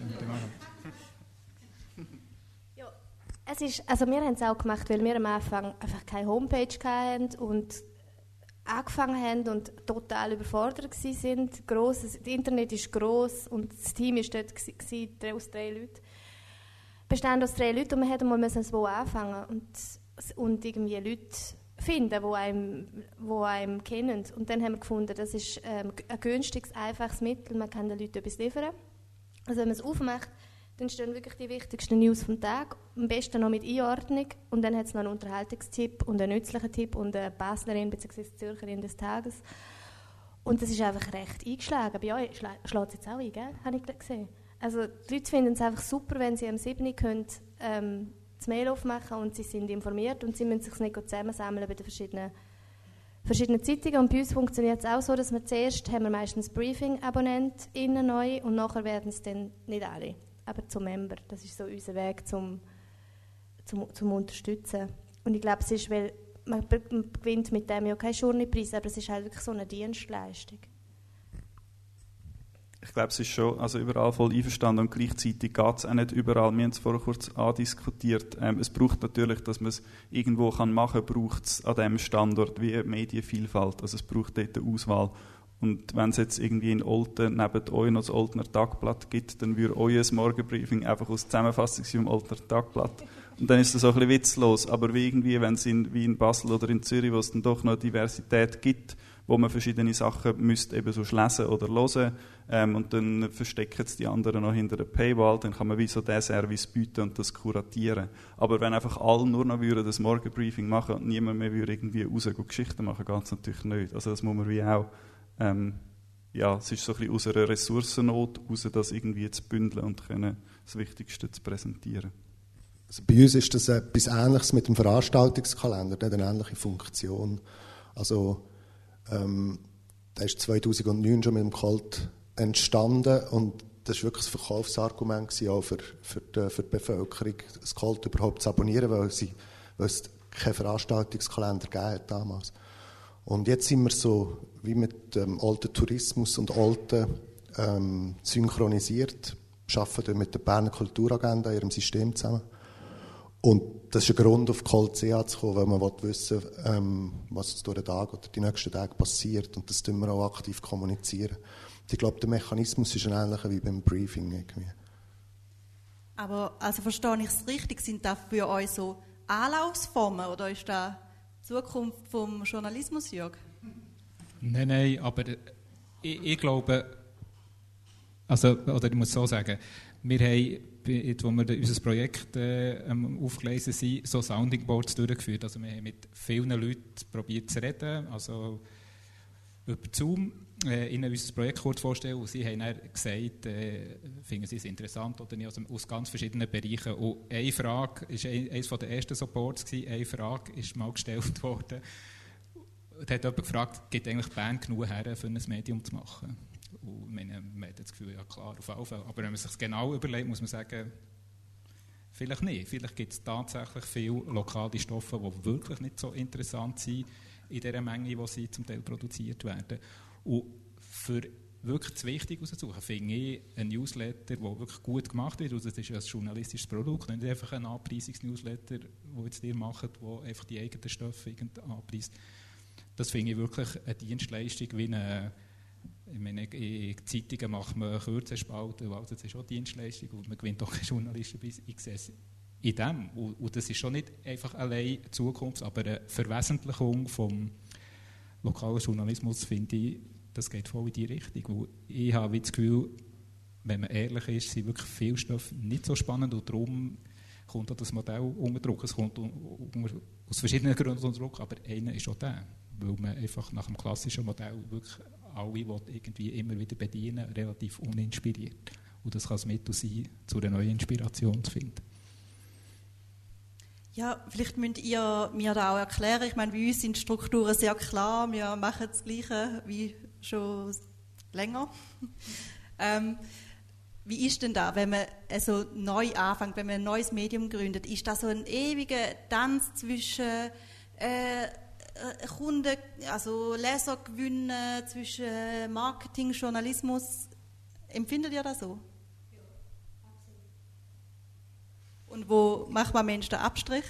Ja, es ist, also wir haben es auch gemacht, weil wir am Anfang einfach keine Homepage hatten und angefangen haben und total überfordert waren. Gross, das Internet ist gross und das Team war dort gewesen, aus drei Leuten. Bestand aus drei Leuten und wir mussten mal so anfangen und, und irgendwie Leute finden, die einem, die einem kennen. Und dann haben wir gefunden, das ist ähm, ein günstiges, einfaches Mittel, man kann den Leuten etwas liefern. Also wenn man es aufmacht, dann stehen wirklich die wichtigsten News vom Tag, am besten noch mit Einordnung, und dann hat es noch einen Unterhaltungstipp und einen nützlichen Tipp und eine Baslerin bzw. Zürcherin des Tages. Und das ist einfach recht eingeschlagen. Bei euch schla- schlägt es jetzt auch ein, gell? Habe ich gesehen. Also die Leute finden es einfach super, wenn sie am sieben können, ähm, das Mail aufmachen und sie sind informiert und sie müssen sich nicht zusammensammeln bei den verschiedenen, verschiedenen Zeitungen. Und bei uns funktioniert es auch so, dass wir zuerst haben wir meistens Briefing-AbonnentInnen neu und nachher werden es dann nicht alle, aber zum Member. Das ist so unser Weg zum, zum, zum Unterstützen. Und ich glaube, es ist, weil man gewinnt mit dem ja keinen Journeypreis, aber es ist halt wirklich so eine Dienstleistung. Ich glaube, es ist schon also überall voll einverstanden und gleichzeitig geht es auch nicht überall. Wir haben es vorher kurz andiskutiert. Ähm, es braucht natürlich, dass man es irgendwo kann machen kann, braucht es an diesem Standort wie Medienvielfalt. Also es braucht dort eine Auswahl. Und wenn es jetzt irgendwie in Olten neben euch noch das Oltener Tagblatt gibt, dann würde euer Morgenbriefing einfach aus Zusammenfassung sein vom Oltener Tagblatt. Und dann ist das auch ein bisschen witzlos. Aber wie irgendwie, wenn es in, wie in Basel oder in Zürich, wo es dann doch noch Diversität gibt, wo man verschiedene Sachen müsste eben so lesen oder hören, ähm, und dann verstecken es die anderen noch hinter der Paywall, dann kann man wie so diesen Service bieten und das kuratieren. Aber wenn einfach alle nur noch würden das Morgenbriefing machen und niemand mehr würde irgendwie raus Geschichten machen, geht es natürlich nicht. Also das muss man wie auch, ähm, ja, es ist so ein bisschen aus einer Ressourcennot raus, das irgendwie zu bündeln und können das Wichtigste zu präsentieren. Also bei uns ist das etwas Ähnliches mit dem Veranstaltungskalender, der hat eine ähnliche Funktion. Also ähm, der ist zweitausendneun schon mit dem Colt entstanden und das war wirklich ein Verkaufsargument gewesen, auch für, für, die, für die Bevölkerung, das Colt überhaupt zu abonnieren, weil, sie, weil es keinen Veranstaltungskalender gegeben hat damals. Und jetzt sind wir so wie mit dem alten Tourismus und alten ähm, synchronisiert, arbeiten dort mit der Berner Kulturagenda in ihrem System zusammen. Und das ist ein Grund, auf Cold C A zu kommen, weil man wissen will, ähm, was durch den Tag oder die nächsten Tage passiert. Und das tun wir auch aktiv kommunizieren. Ich glaube, der Mechanismus ist ein ähnlicher wie beim Briefing. Irgendwie. Aber also verstehe ich es richtig, sind das für euch so Anlaufsformen oder ist das die Zukunft vom Journalismus, Jörg? Nein, nein, aber ich, ich glaube, also, oder ich muss so sagen, wir haben, jetzt, wo wir unser Projekt äh, aufgelesen sind, so Sounding Boards durchgeführt. Also wir haben mit vielen Leuten probiert zu reden, also über Zoom, äh, ihnen unser Projekt kurz vorstellen und sie haben dann gesagt, äh, finden sie es interessant oder nicht, also aus ganz verschiedenen Bereichen. Und eine Frage, ist ein, eines der ersten Supports gewesen, eine Frage ist mal gestellt worden, da hat jemand gefragt, gibt eigentlich Bern genug her, für ein Medium zu machen? Und meine, man hat das Gefühl, ja klar, auf jeden Fall. Aber wenn man sich genau überlegt, muss man sagen, vielleicht nicht. Vielleicht gibt es tatsächlich viele lokale Stoffe, die wirklich nicht so interessant sind in der Menge, die sie zum Teil produziert werden. Und für wirklich das Wichtige herauszusuchen, finde ich ein Newsletter, der wirklich gut gemacht wird. Also das ist ein journalistisches Produkt, nicht einfach ein Anpreisungsnewsletter, den jetzt ihr macht, der einfach die eigenen Stoffe anpreist. Das finde ich wirklich eine Dienstleistung wie eine. Ich meine, in Zeitungen macht man Kürzespalten, also das ist auch Dienstleistung und man gewinnt auch keinen Journalistenpreis. Ich sehe es in dem. Und, und das ist schon nicht einfach allein Zukunft, aber eine Verwesentlichung vom lokalen Journalismus, finde ich, das geht voll in die Richtung. Und ich habe das Gefühl, wenn man ehrlich ist, sind wirklich viele Stoffe nicht so spannend und darum kommt auch das Modell unter Druck. Es kommt unter, aus verschiedenen Gründen unter Druck, aber einer ist auch der, weil man einfach nach dem klassischen Modell wirklich alle, die irgendwie immer wieder bedienen, relativ uninspiriert. Und das kann das Mittel sein, zu einer neuen Inspiration zu finden. Ja, vielleicht müsst ihr mir da auch erklären. Ich meine, bei uns sind die Strukturen sehr klar. Wir machen das Gleiche wie schon länger. ähm, wie ist denn da, wenn man also neu anfängt, wenn man ein neues Medium gründet? Ist das so ein ewiger Tanz zwischen äh, Kunden, also Leser gewinnen, zwischen Marketing, Journalismus? Empfindet ihr das so? Ja, absolut. Und wo macht man Menschen den Abstrich?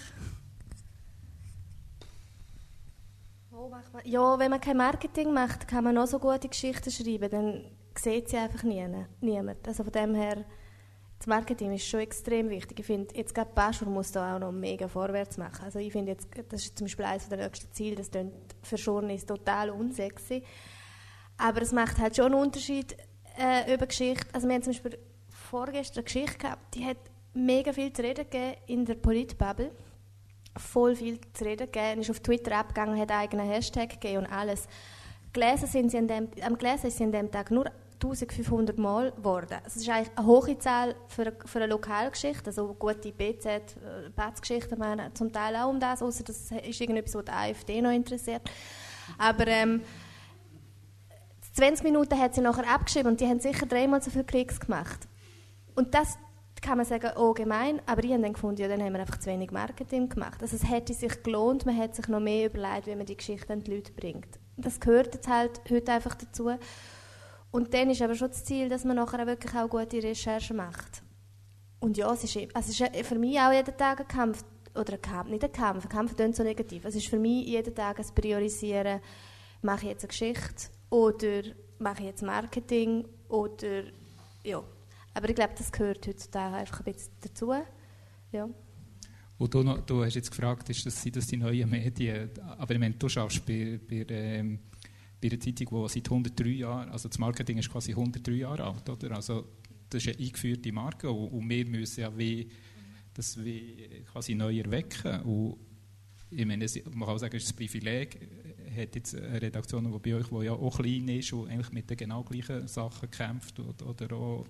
Wo macht man? Ja, wenn man kein Marketing macht, kann man noch so gute Geschichten schreiben, dann sieht sie einfach niemand. Also von dem her, das Marketing ist schon extrem wichtig. Ich finde, jetzt gerade Baschur muss da auch noch mega vorwärts machen. Also ich finde jetzt, das ist zum Beispiel eines der nächsten Ziele, das klingt für Journalisten total unsexy. Aber es macht halt schon einen Unterschied äh, über Geschichte. Also wir haben zum Beispiel vorgestern eine Geschichte gehabt, die hat mega viel zu reden gegeben in der Politbubble. Voll viel zu reden gegeben. Ist auf Twitter abgegangen, hat einen eigenen Hashtag gegeben und alles. Gelesen sind sie an dem, am gelesen ist sie an dem Tag nur eintausendfünfhundert Mal geworden. Das ist eigentlich eine hohe Zahl für, für eine Lokalgeschichte. Also gute B Z, B A Z-Geschichten meinen zum Teil auch um das, außer das ist irgendetwas, was die AfD noch interessiert. Aber ähm, zwanzig Minuten hat sie nachher abgeschrieben und die haben sicher dreimal so viele Klicks gemacht. Und das kann man sagen, oh gemein, aber ich habe dann gefunden, ja, dann haben wir einfach zu wenig Marketing gemacht. Also es hätte sich gelohnt, man hätte sich noch mehr überlegt, wie man die Geschichte an die Leute bringt. Das gehört jetzt halt heute einfach dazu. Und dann ist aber schon das Ziel, dass man nachher wirklich auch gute Recherchen macht. Und ja, es ist, es ist für mich auch jeden Tag ein Kampf, oder ein Kampf, nicht ein Kampf, ein Kampf klingt so negativ. Es ist für mich jeden Tag ein Priorisieren, mache ich jetzt eine Geschichte oder mache ich jetzt Marketing oder, ja. Aber ich glaube, das gehört heutzutage einfach ein bisschen dazu. Ja. Und du, noch, du hast jetzt gefragt, ist das, sind das die neuen Medien? Aber ich meine, du schaffst bei, bei, ähm, bei einer Zeitung, die seit hundertdrei Jahren, also das Marketing ist quasi hundertdrei Jahre alt, oder? Also das ist eine eingeführte Marke und, und wir müssen ja wie, das wie quasi neu erwecken. Und ich meine, man kann auch sagen, es ist ein Privileg, hat jetzt eine Redaktion, die bei euch, die ja auch klein ist und eigentlich mit den genau gleichen Sachen kämpft oder, oder auch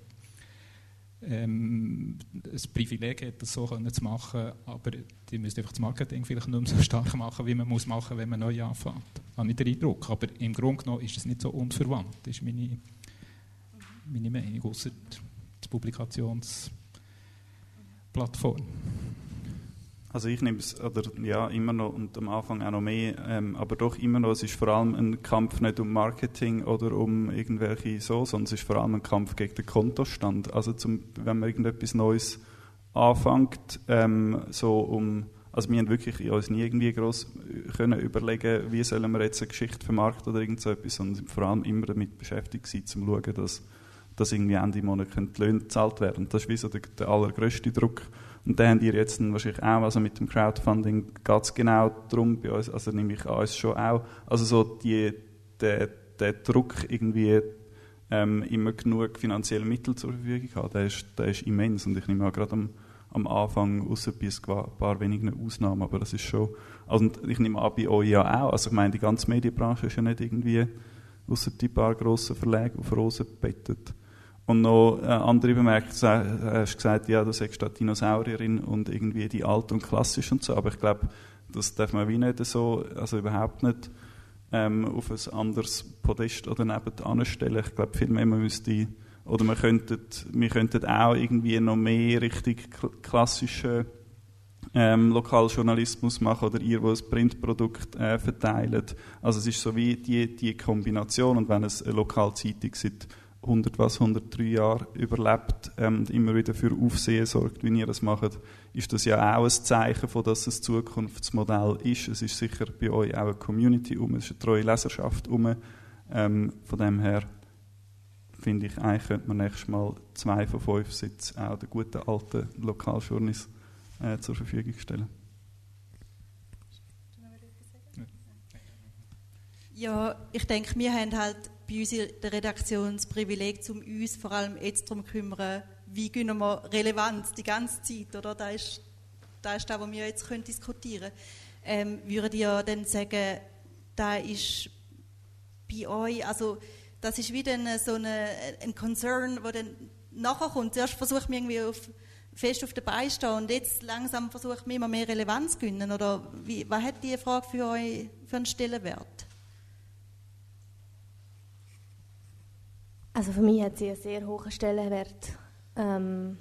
ähm, ein Privileg hat, das so können zu machen, aber die müssen einfach das Marketing vielleicht nicht mehr so stark machen, wie man muss machen, wenn man neu anfängt. Ich habe nicht den Eindruck, aber im Grunde genommen ist es nicht so unverwandt. Das ist meine, meine Meinung, ausser die Publikationsplattform. Also ich nehme es oder, ja, immer noch und am Anfang auch noch mehr, ähm, aber doch immer noch, es ist vor allem ein Kampf nicht um Marketing oder um irgendwelche so, sondern es ist vor allem ein Kampf gegen den Kontostand. Also zum, wenn man irgendetwas Neues anfängt, ähm, so um, also wir haben wirklich uns nie irgendwie gross können überlegen, wie sollen wir jetzt eine Geschichte vermarkten oder irgend so etwas, sondern sind vor allem immer damit beschäftigt gewesen, um zu schauen, dass, dass irgendwie Ende Monat die Löhne gezahlt werden. Das ist wie so der, der allergrösste Druck. Und den habt ihr jetzt dann wahrscheinlich auch, also mit dem Crowdfunding geht es genau darum bei uns, also nehme ich an uns schon auch, also so die, der, der Druck irgendwie ähm, immer genug finanzielle Mittel zur Verfügung haben, der ist, der ist immens und ich nehme an, gerade am, am Anfang, ausser bei ein paar wenigen Ausnahmen, aber das ist schon, also ich nehme an, bei euch ja auch, also ich meine, die ganze Medienbranche ist ja nicht irgendwie, ausser die paar grossen Verlage auf Rosen gebettet. Und noch eine andere Bemerkung, du hast gesagt, ja, du sagst Dinosaurierin und irgendwie die alt und klassisch und so, aber ich glaube, das darf man wie nicht so, also überhaupt nicht ähm, auf ein anderes Podest oder nebenan stellen. Ich glaube, vielmehr man müsste, oder wir könnten, wir könnten auch irgendwie noch mehr richtig klassischen ähm, Lokaljournalismus machen oder ihr, wo ein Printprodukt äh, verteilt. Also es ist so wie die, die Kombination und wenn es eine Lokalzeitung seit hundert was, hundertdrei Jahre überlebt ähm, und immer wieder für Aufsehen sorgt, wie ihr das macht, ist das ja auch ein Zeichen von, dass es ein Zukunftsmodell ist. Es ist sicher bei euch auch eine Community um, es ist eine treue Leserschaft um. Ähm, von dem her finde ich, eigentlich könnte man nächstes Mal zwei von fünf Sitzen auch den guten alten Lokaljournis äh, zur Verfügung stellen. Ja, ich denke, wir haben halt bei uns in der Redaktion das Privileg, um uns vor allem jetzt darum zu kümmern, wie gewinnen wir Relevanz die ganze Zeit, oder? Das ist das, ist das was wir jetzt können diskutieren können. Ähm, würdet ihr dann sagen, da ist bei euch, also das ist wieder eine, so eine, ein Concern, der dann nachher kommt. Zuerst versucht man irgendwie auf, fest auf den Beinen zu stehen und jetzt langsam versucht man immer mehr Relevanz zu gewinnen, oder wie, was hat diese Frage für euch für einen Stellenwert? Also für mich hat sie einen sehr hohen Stellenwert. Ähm,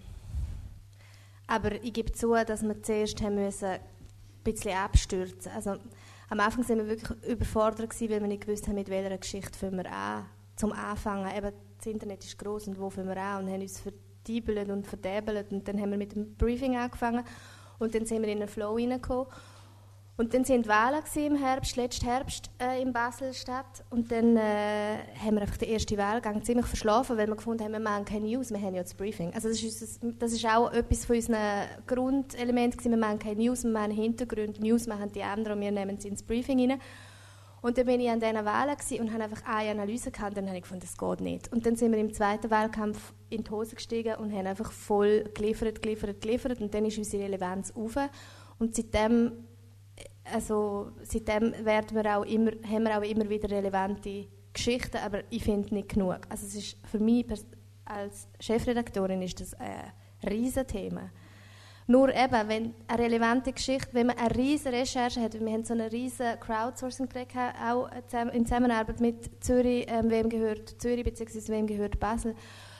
aber ich gebe zu, dass wir zuerst haben müssen ein bisschen abstürzen. Also am Anfang waren wir wirklich überfordert gewesen, weil wir nicht gewusst haben, mit welcher Geschichte fangen wir an. Zum Anfangen, eben, das Internet ist gross und wo fangen wir an? Und haben uns verdiebelt und verdäbelt und dann haben wir mit dem Briefing angefangen und dann sind wir in einen Flow reingekommen. Und dann waren Wahlen im Herbst, letzten Herbst äh, in Basel-Stadt. Und dann äh, haben wir einfach den ersten Wahlgang ziemlich verschlafen, weil wir gefunden haben, wir machen keine News, wir haben ja das Briefing. Also das ist, unser, das ist auch etwas von unseren Grundelementen gewesen. Wir machen keine News, wir machen Hintergründe, News machen die anderen und wir nehmen sie ins Briefing rein. Und dann bin ich an diesen Wahlen und habe einfach eine Analyse gehabt und dann habe ich gefunden, das geht nicht. Und dann sind wir im zweiten Wahlkampf in die Hose gestiegen und haben einfach voll geliefert, geliefert, geliefert und dann ist unsere Relevanz rauf. Und seitdem Also seitdem werden wir auch immer, haben wir auch immer wieder relevante Geschichten, aber ich finde nicht genug. Also es ist für mich als Chefredaktorin ist das ein Riesenthema. Nur eben, wenn eine relevante Geschichte, wenn man eine riesige Recherche hat, wir haben so eine riesige Crowdsourcing-Projekt auch in Zusammenarbeit mit Zürich, ähm, wem gehört Zürich bzw. wem gehört Basel.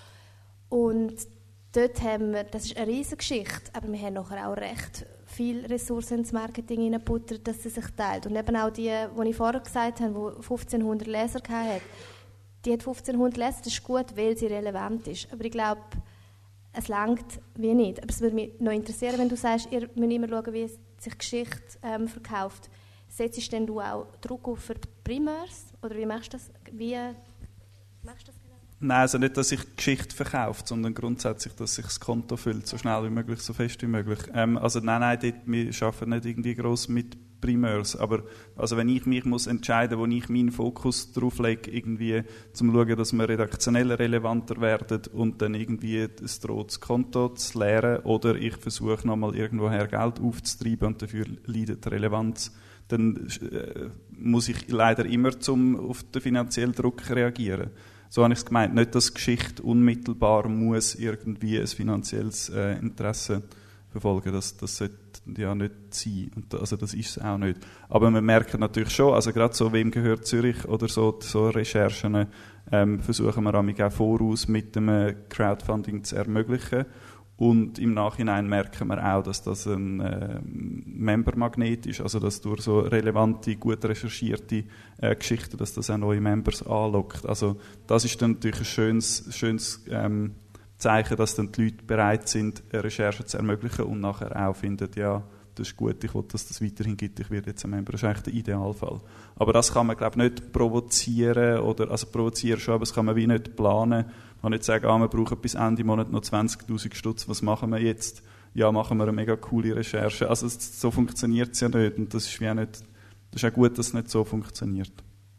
Und dort haben wir, das ist eine riesige Geschichte, aber wir haben nachher auch recht viel Ressourcen ins Marketing hineingebuttert, dass sie sich teilt. Und eben auch die, die ich vorher gesagt habe, die fünfzehnhundert Leser hatte, die hat fünfzehnhundert Leser, das ist gut, weil sie relevant ist. Aber ich glaube, es langt wie nicht. Aber es würde mich noch interessieren, wenn du sagst, ihr müsst immer schauen, wie sich Geschichte ähm, verkauft. Setzt denn du auch Druck auf für Primeurs? Oder wie machst du das? Wie machst du das? Nein, also nicht, dass sich die Geschichte verkauft, sondern grundsätzlich, dass sich das Konto füllt, so schnell wie möglich, so fest wie möglich. Ähm, also nein, nein, dort, wir arbeiten nicht irgendwie gross mit Primeurs, aber also wenn ich mich muss entscheiden, wo ich meinen Fokus drauf lege, irgendwie zum schauen, dass wir redaktionell relevanter werden und dann irgendwie es droht, das Konto zu leeren oder ich versuche nochmal irgendwoher Geld aufzutreiben und dafür leidet die Relevanz, dann äh, muss ich leider immer zum, auf den finanziellen Druck reagieren. So habe ich es gemeint. Nicht, dass Geschichte unmittelbar muss irgendwie ein finanzielles äh, Interesse verfolgen. Das, das sollte ja nicht sein. Und also das ist es auch nicht. Aber man merkt natürlich schon, also gerade so, wem gehört Zürich oder so, so Recherchen, ähm, versuchen wir auch voraus mit dem Crowdfunding zu ermöglichen. Und im Nachhinein merken wir auch, dass das ein äh, Member-Magnet ist, also dass durch so relevante, gut recherchierte äh, Geschichten, dass das auch neue Members anlockt. Also das ist dann natürlich ein schönes, schönes ähm, Zeichen, dass dann die Leute bereit sind, eine Recherche zu ermöglichen und nachher auch finden, ja, das ist gut, ich will, dass das weiterhin gibt, ich werde jetzt ein Member. Das ist eigentlich der Idealfall. Aber das kann man, glaube ich, nicht provozieren, oder, also provozieren schon, aber das kann man wie nicht planen. Man kann nicht sagen, ah, wir brauchen bis Ende Monat noch zwanzigtausend Stutz, was machen wir jetzt? Ja, machen wir eine mega coole Recherche. Also so funktioniert es ja nicht und das ist, wie auch nicht, das ist auch gut, dass es nicht so funktioniert.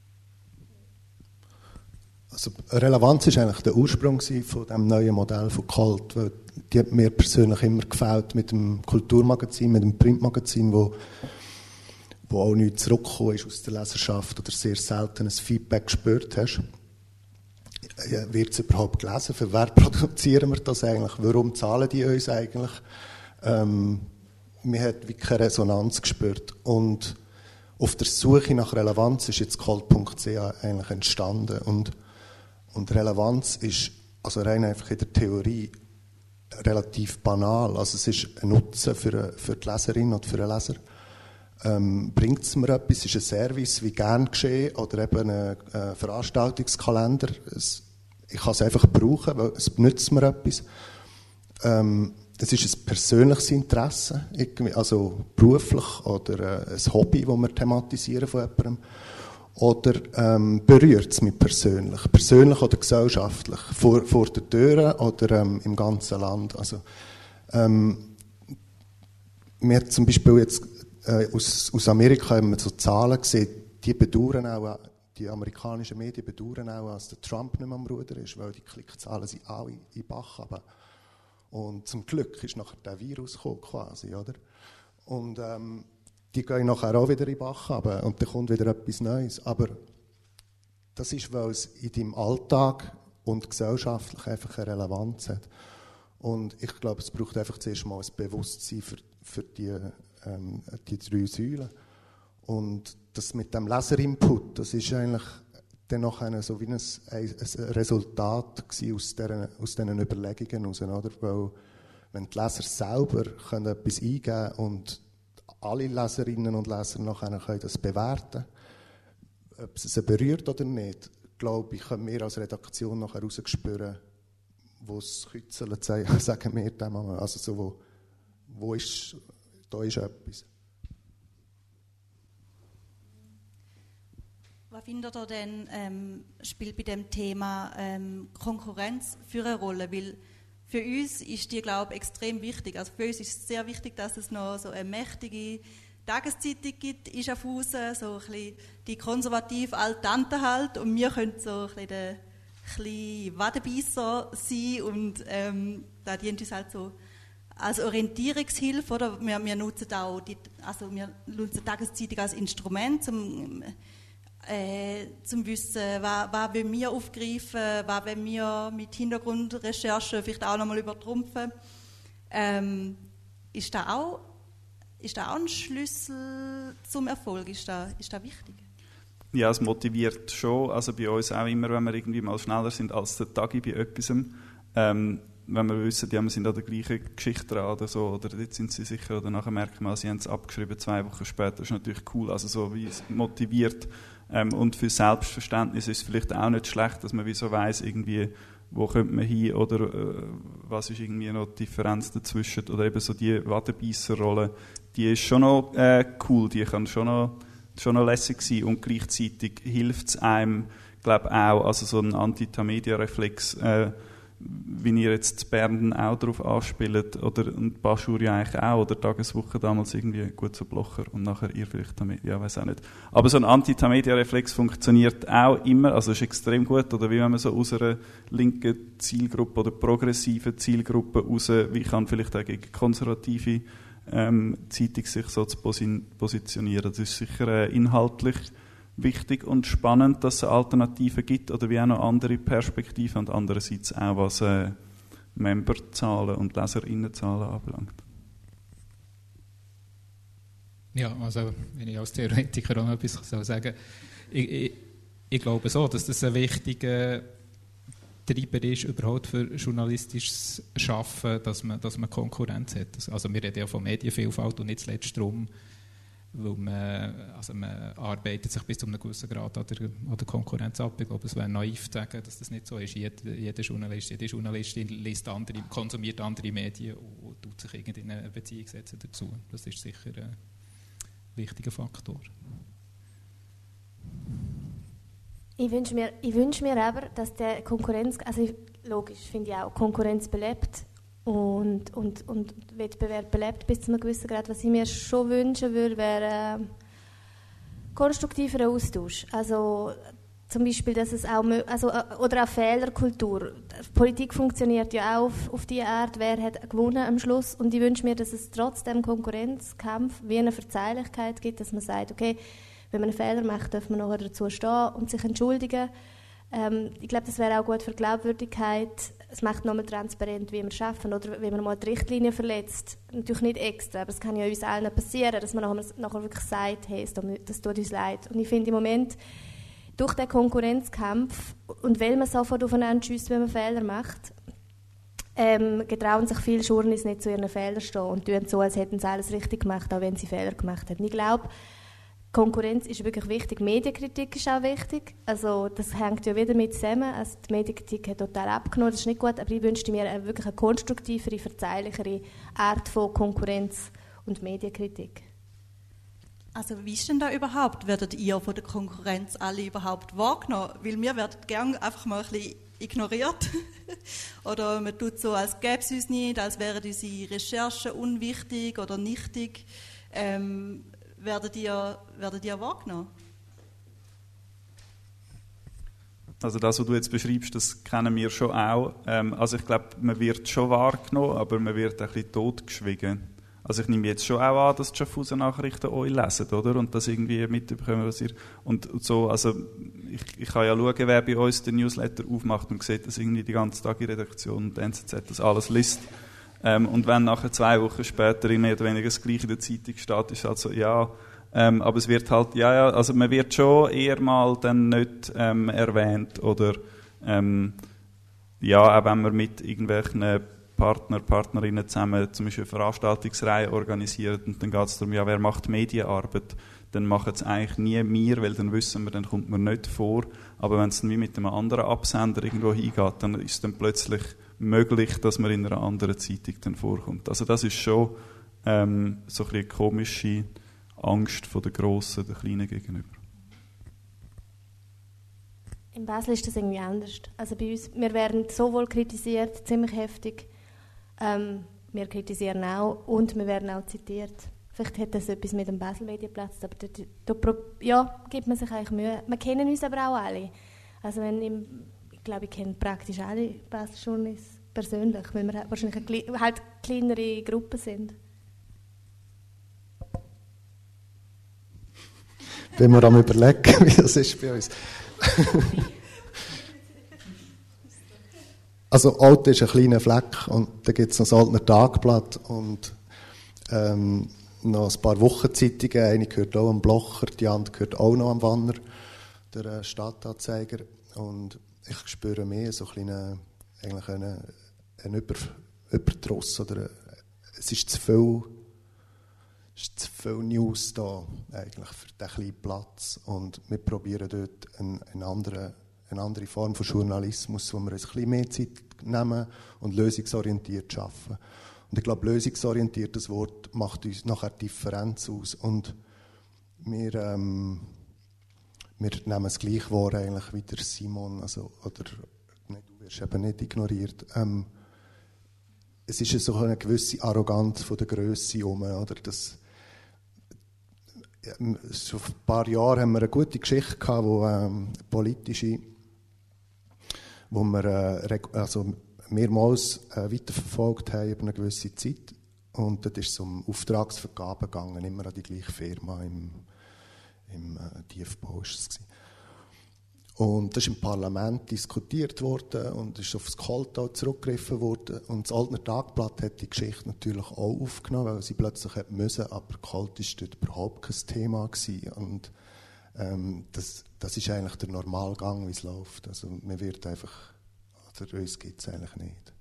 Also Relevanz ist eigentlich der Ursprung von dem neuen Modell von Cult, weil die hat mir persönlich immer gefällt mit dem Kulturmagazin, mit dem Printmagazin, wo, wo auch nichts zurückgekommen ist aus der Leserschaft oder sehr selten ein Feedback gespürt hast. Ja, wird es überhaupt gelesen? Für wer produzieren wir das eigentlich? Warum zahlen die uns eigentlich? Ähm, man hat wirklich keine Resonanz gespürt. Und auf der Suche nach Relevanz ist jetzt Cult Punkt C H eigentlich entstanden. Und, und Relevanz ist also rein einfach in der Theorie relativ banal. Also es ist ein Nutzen für, für die Leserin oder für den Leser. Ähm, bringt es mir etwas? Ist ein Service wie gern geschehen oder eben ein äh, Veranstaltungskalender? Es, ich kann es einfach brauchen, weil es nützt mir etwas. Ähm, es ist ein persönliches Interesse, also beruflich oder äh, ein Hobby, das wir thematisieren von jemandem. Oder ähm, berührt es mich persönlich, persönlich oder gesellschaftlich, vor, vor der Tür oder ähm, im ganzen Land. Also, ähm, wir zum Beispiel jetzt äh, aus, aus Amerika haben wir so Zahlen gesehen, die bedauern auch, die amerikanischen Medien bedauern auch, dass der Trump nicht mehr am Ruder ist, weil die Klickzahlen sind alle in den Bach runter. Und zum Glück ist nachher der Virus gekommen, quasi, oder? Und ähm, die gehen nachher auch wieder in den Bach runter und dann kommt wieder etwas Neues. Aber das ist, weil es in deinem Alltag und gesellschaftlich einfach eine Relevanz hat. Und ich glaube, es braucht einfach zuerst mal ein Bewusstsein für, für die, ähm, die drei Säulen. Und das mit dem Leserinput, das ist eigentlich dann nachher so wie ein, ein Resultat gewesen aus, der, aus diesen Überlegungen heraus, oder? Weil wenn die Leser selber können etwas eingeben können und alle Leserinnen und Leser nachher können das bewerten, ob es sie berührt oder nicht, glaube ich, können wir als Redaktion nachher rausspüren, wo es kützelt, sagen wir dem mal. Also so, wo, wo ist, da ist etwas. Was findet ihr denn, ähm, spielt bei dem Thema ähm, Konkurrenz für eine Rolle? Weil für uns ist die, glaube ich, extrem wichtig. Also für uns ist es sehr wichtig, dass es noch so eine mächtige Tageszeitung gibt, ist auf Hause, so ein bisschen die konservative Altante halt. Und wir können so ein bisschen der kleine Wadenbeisser sein und ähm, da dient uns halt so als Orientierungshilfe, oder? Wir, wir nutzen auch die, also wir nutzen die Tageszeitung als Instrument, um Äh, zum Wissen, was, was wollen wir aufgreifen, was wollen wir mit Hintergrundrecherchen vielleicht auch nochmal übertrumpfen. Ähm, ist das auch, ist das auch ein Schlüssel zum Erfolg? Ist das, ist das wichtig? Ja, es motiviert schon. Also bei uns auch immer, wenn wir irgendwie mal schneller sind als der Tagi bei etwas. Ähm, wenn wir wissen, die sind an der gleichen Geschichte dran oder so, oder dort sind sie sicher, oder nachher merken wir, sie haben es abgeschrieben, zwei Wochen später, das ist natürlich cool. Also so wie es motiviert. Ähm, und für Selbstverständnis ist es vielleicht auch nicht schlecht, dass man wie so weiss, irgendwie, wo kommt man hin oder äh, was ist irgendwie noch die Differenz dazwischen oder eben so die Wadenbeisser-Rolle, die ist schon noch äh, cool, die kann schon noch, schon noch lässig sein und gleichzeitig hilft es einem, glaube auch, also so ein Antitamedia-Reflex, äh, wie ihr jetzt Bern auch darauf anspielt, oder und Baschur ja eigentlich auch, oder Tageswoche damals irgendwie gut so Blocher und nachher ihr vielleicht damit, ja, weiß auch nicht. Aber so ein Antitamedia-Reflex funktioniert auch immer, also ist extrem gut, oder wie wenn man so aus einer linken Zielgruppe oder progressiven Zielgruppe raus, wie kann vielleicht auch gegen konservative ähm, Zeitung sich so zu positionieren. Das ist sicher äh, inhaltlich wichtig und spannend, dass es Alternativen gibt oder wie auch noch andere Perspektiven und andererseits auch was äh, Memberzahlen und Leserinnenzahlen anbelangt. Ja, also wenn ich als Theoretiker auch noch etwas sagen soll, ich, ich, ich glaube so, dass das ein wichtiger Treiber ist überhaupt für journalistisches Schaffen, dass man, dass man Konkurrenz hat. Also wir reden ja von Medienvielfalt und nicht zuletzt darum, weil man, also man arbeitet sich bis zu einem gewissen Grad an der, an der Konkurrenz ab. Ich glaube, es wäre naiv zu sagen, dass das nicht so ist. Jeder, jeder Journalist, jede Journalistin liest andere, konsumiert andere Medien und tut sich in eine Beziehung setzen dazu. Das ist sicher ein wichtiger Faktor. Ich wünsche mir, ich wünsche mir aber, dass der Konkurrenz, also ich, logisch finde ich auch, Konkurrenz belebt und, und, und Wettbewerb belebt bis zu einem gewissen Grad. Was ich mir schon wünschen würde, wäre äh, konstruktiver Austausch. Also zum Beispiel, dass es auch, also, oder auch Fehlerkultur. Die Politik funktioniert ja auch auf, auf diese Art, wer hat gewonnen am Schluss. Und ich wünsche mir, dass es trotzdem Konkurrenzkampf wie eine Verzeihlichkeit gibt, dass man sagt, okay, wenn man einen Fehler macht, darf man nachher dazu stehen und sich entschuldigen. Ähm, ich glaube, das wäre auch gut für die Glaubwürdigkeit. Es macht nochmal transparent, wie wir arbeiten. Oder wenn man mal die Richtlinie verletzt, natürlich nicht extra, aber es kann ja uns allen passieren, dass man nachher, nachher wirklich sagt, hey, das tut uns leid. Und ich finde im Moment, durch den Konkurrenzkampf und weil man sofort aufeinander schiesst, wenn man Fehler macht, ähm, getrauen sich viele Journalisten nicht zu ihren Fehlern stehen und tun so, als hätten sie alles richtig gemacht, auch wenn sie Fehler gemacht haben. Ich glaube, Konkurrenz ist wirklich wichtig. Medienkritik ist auch wichtig. Also das hängt ja wieder mit zusammen. Also die Medienkritik hat total abgenommen, das ist nicht gut, aber ich wünschte mir eine wirklich eine konstruktivere, verzeihlichere Art von Konkurrenz und Medienkritik. Also wie ist denn da überhaupt? Werdet ihr von der Konkurrenz alle überhaupt wahrgenommen? Weil wir werden gerne einfach mal ein bisschen ignoriert. Oder man tut so, als gäbe es uns nicht, als wären unsere Recherchen unwichtig oder nichtig. Ähm, Werdet ihr, werdet ihr wahrgenommen? Also das, was du jetzt beschreibst, das kennen wir schon auch. Ähm, also ich glaube, man wird schon wahrgenommen, aber man wird ein bisschen totgeschwiegen. Also ich nehme jetzt schon auch an, dass die Schaffhausen-Nachrichten euch lesen, oder? Und das irgendwie mitbekommen, was ihr... Und so, also ich, ich kann ja schauen, wer bei uns den Newsletter aufmacht und sieht, dass irgendwie die ganze Tag in Redaktion und N Z Z das alles liest. Ähm, und wenn nachher zwei Wochen später mehr oder weniger das Gleiche in der Zeitung steht, ist halt so, ja, ähm, aber es wird halt, ja, ja, also man wird schon eher mal dann nicht ähm, erwähnt oder, ähm, ja, auch wenn man mit irgendwelchen Partner, Partnerinnen zusammen zum Beispiel eine Veranstaltungsreihe organisiert und dann geht es darum, ja, wer macht Medienarbeit, dann machen es eigentlich nie wir, weil dann wissen wir, dann kommt man nicht vor, aber wenn es dann wie mit einem anderen Absender irgendwo hingeht, dann ist es dann plötzlich möglich, dass man in einer anderen Zeitung dann vorkommt. Also das ist schon ähm, so ein bisschen eine komische Angst von der Grossen, der Kleinen gegenüber. In Basel ist das irgendwie anders. Also bei uns, wir werden sowohl kritisiert, ziemlich heftig, ähm, wir kritisieren auch und wir werden auch zitiert. Vielleicht hat das etwas mit dem Basel-Medienplatz, aber da, da, da ja, gibt man sich eigentlich Mühe. Wir kennen uns aber auch alle. Also wenn im Ich glaube, ich kenne praktisch alle Basel-Journalisten persönlich, weil wir wahrscheinlich eine, halt kleinere Gruppen sind. Wenn wir am überlegen, wie das ist bei uns. Also Alt ist ein kleiner Fleck und da gibt es noch das Altner Tagblatt und ähm, noch ein paar Wochenzeitungen. Eine gehört auch am Blocher, die andere gehört auch noch am Wanner, der äh, Stadtanzeiger. Und ich spüre mehr so ein einen, eigentlich einen, einen Über, Überdruss. Oder eine, es ist zu viel, es ist zu viel News da eigentlich für diesen kleinen Platz. Und wir probieren dort eine, eine, andere, eine andere Form von Journalismus, wo wir uns ein bisschen mehr Zeit nehmen und lösungsorientiert arbeiten. Und ich glaube, lösungsorientiert, das Wort macht uns nachher Differenz aus. Und wir... Ähm, Wir nehmen es gleich wahr, eigentlich wie der Simon, also, oder nicht, du wirst eben nicht ignoriert. Ähm, es ist so eine gewisse Arroganz von der Grösse herum, oder? Das, ja, so vor ein paar Jahren haben wir eine gute Geschichte gehabt, wo, ähm, politische, wo wir äh, also mehrmals äh, weiterverfolgt haben über eine gewisse Zeit. Und dort ist es um Auftragsvergabe gegangen, immer an die gleiche Firma im im äh, Tiefbau ist es gewesen. Und das ist im Parlament diskutiert worden und ist auf das Koltau zurückgegriffen worden. Und das Altner Tagblatt hat die Geschichte natürlich auch aufgenommen, weil sie plötzlich hat müssen, aber Kolt ist dort überhaupt kein Thema gewesen. Und ähm, das, das ist eigentlich der Normalgang, wie es läuft. Also man wird einfach, für uns gibt es eigentlich nicht.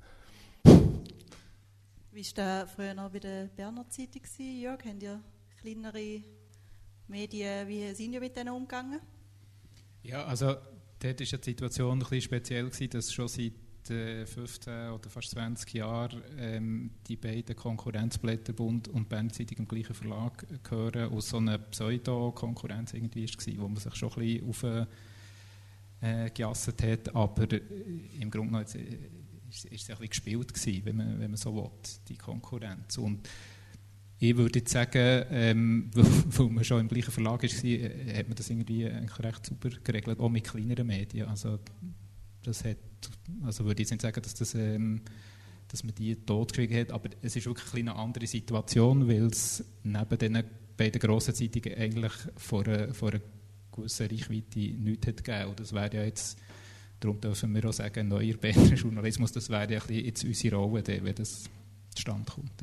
Wie war das früher noch bei der Berner Zeitung, Jörg? Haben ihr kleinere Medien, wie sind ihr mit denen umgegangen? Ja, also dort war ja die Situation ein bisschen speziell gewesen, dass schon seit äh, fünfzehn oder fast zwanzig Jahren ähm, die beiden Konkurrenzblätter Bund und Berner Zeitung im gleichen Verlag gehören, aus so einer Pseudo-Konkurrenz irgendwie war, wo man sich schon ein bisschen auf äh, gejasset hat, aber äh, im Grunde genommen äh, ist, ist es ein bisschen gespielt gewesen, wenn man, wenn man so will, die Konkurrenz. Und ich würde jetzt sagen, ähm, weil man schon im gleichen Verlag war, hat man das irgendwie eigentlich recht super geregelt, auch mit kleineren Medien. Also, das hat, also würde ich jetzt nicht sagen, dass, das, ähm, dass man die totgeschwiegen hat, aber es ist wirklich eine andere Situation, weil es neben den beiden grossen Zeitungen eigentlich vor einer, vor einer gewissen Reichweite nichts hat gegeben. Und das wäre ja jetzt, darum dürfen wir auch sagen, neuer Berner Journalismus, das wäre ja jetzt unsere Rolle, wenn das zustande kommt. Ja.